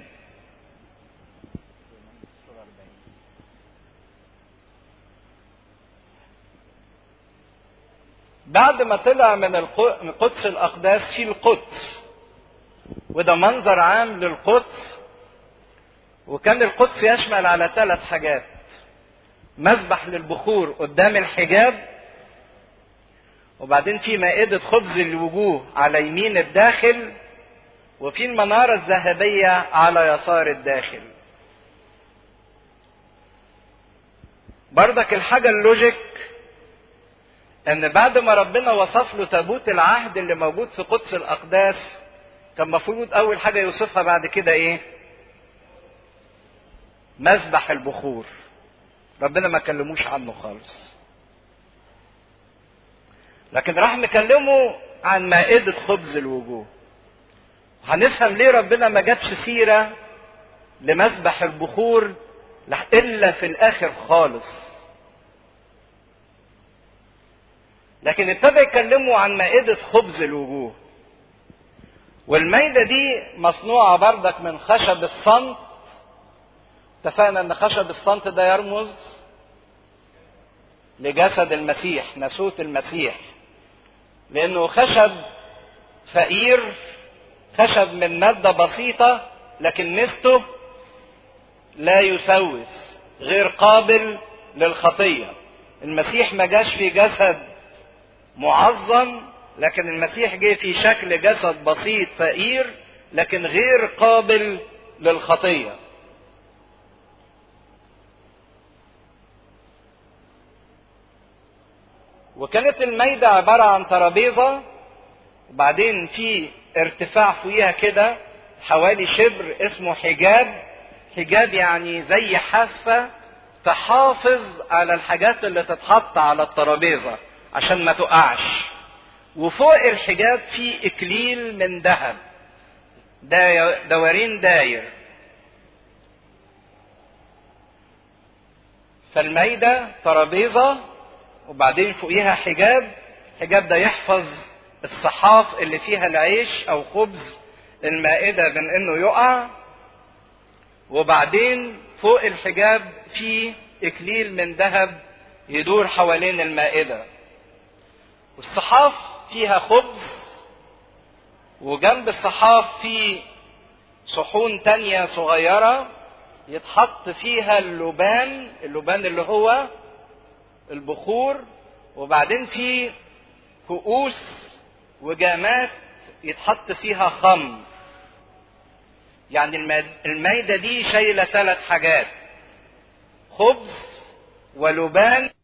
Speaker 1: بعد ما طلع من قدس الأقداس في القدس، وده منظر عام للقدس. وكان القدس يشمل على ثلاث حاجات: مذبح للبخور قدام الحجاب، وبعدين في مائدة خبز الوجوه على يمين الداخل، وفي المنارة الذهبية على يسار الداخل. بردك الحاجة اللوجيك ان بعد ما ربنا وصف له تابوت العهد اللي موجود في قدس الأقداس، كان المفروض اول حاجة يوصفها بعد كده ايه؟ مذبح البخور. ربنا ما كلموش عنه خالص، لكن راح مكلمه عن مائدة خبز الوجوه. هنفهم ليه ربنا ما جابش سيرة لمذبح البخور الا في الاخر خالص. لكن ابتدى يكلموا عن مائدة خبز الوجوه. والمائدة دي مصنوعة بردك من خشب الصنط. اتفقنا ان خشب الصنط ده يرمز لجسد المسيح، ناسوت المسيح، لانه خشب فقير، خشب من مادة بسيطة، لكن ميزته لا يسوس، غير قابل للخطية. المسيح ما جاش في جسد معظم، لكن المسيح جه في شكل جسد بسيط فقير، لكن غير قابل للخطية. وكانت المائدة عبارة عن ترابيزة، وبعدين في ارتفاع فوقيها كده حوالي شبر اسمه حجاب. حجاب يعني زي حافة تحافظ على الحاجات اللي تتحط على الترابيزة عشان ما تقعش. وفوق الحجاب في اكليل من ذهب، دورين داير. فالمائدة ترابيزة وبعدين فوقيها حجاب. الحجاب ده يحفظ الصحاف اللي فيها العيش او خبز المائدة من انه يقع. وبعدين فوق الحجاب في اكليل من ذهب يدور حوالين المائدة. والصحاف فيها خبز، وجنب الصحاف في صحون تانية صغيرة يتحط فيها اللبان، اللبان اللي هو البخور. وبعدين في كؤوس وجامات يتحط فيها خمر. يعني المائدة دي شايلة ثلاث حاجات: خبز ولبان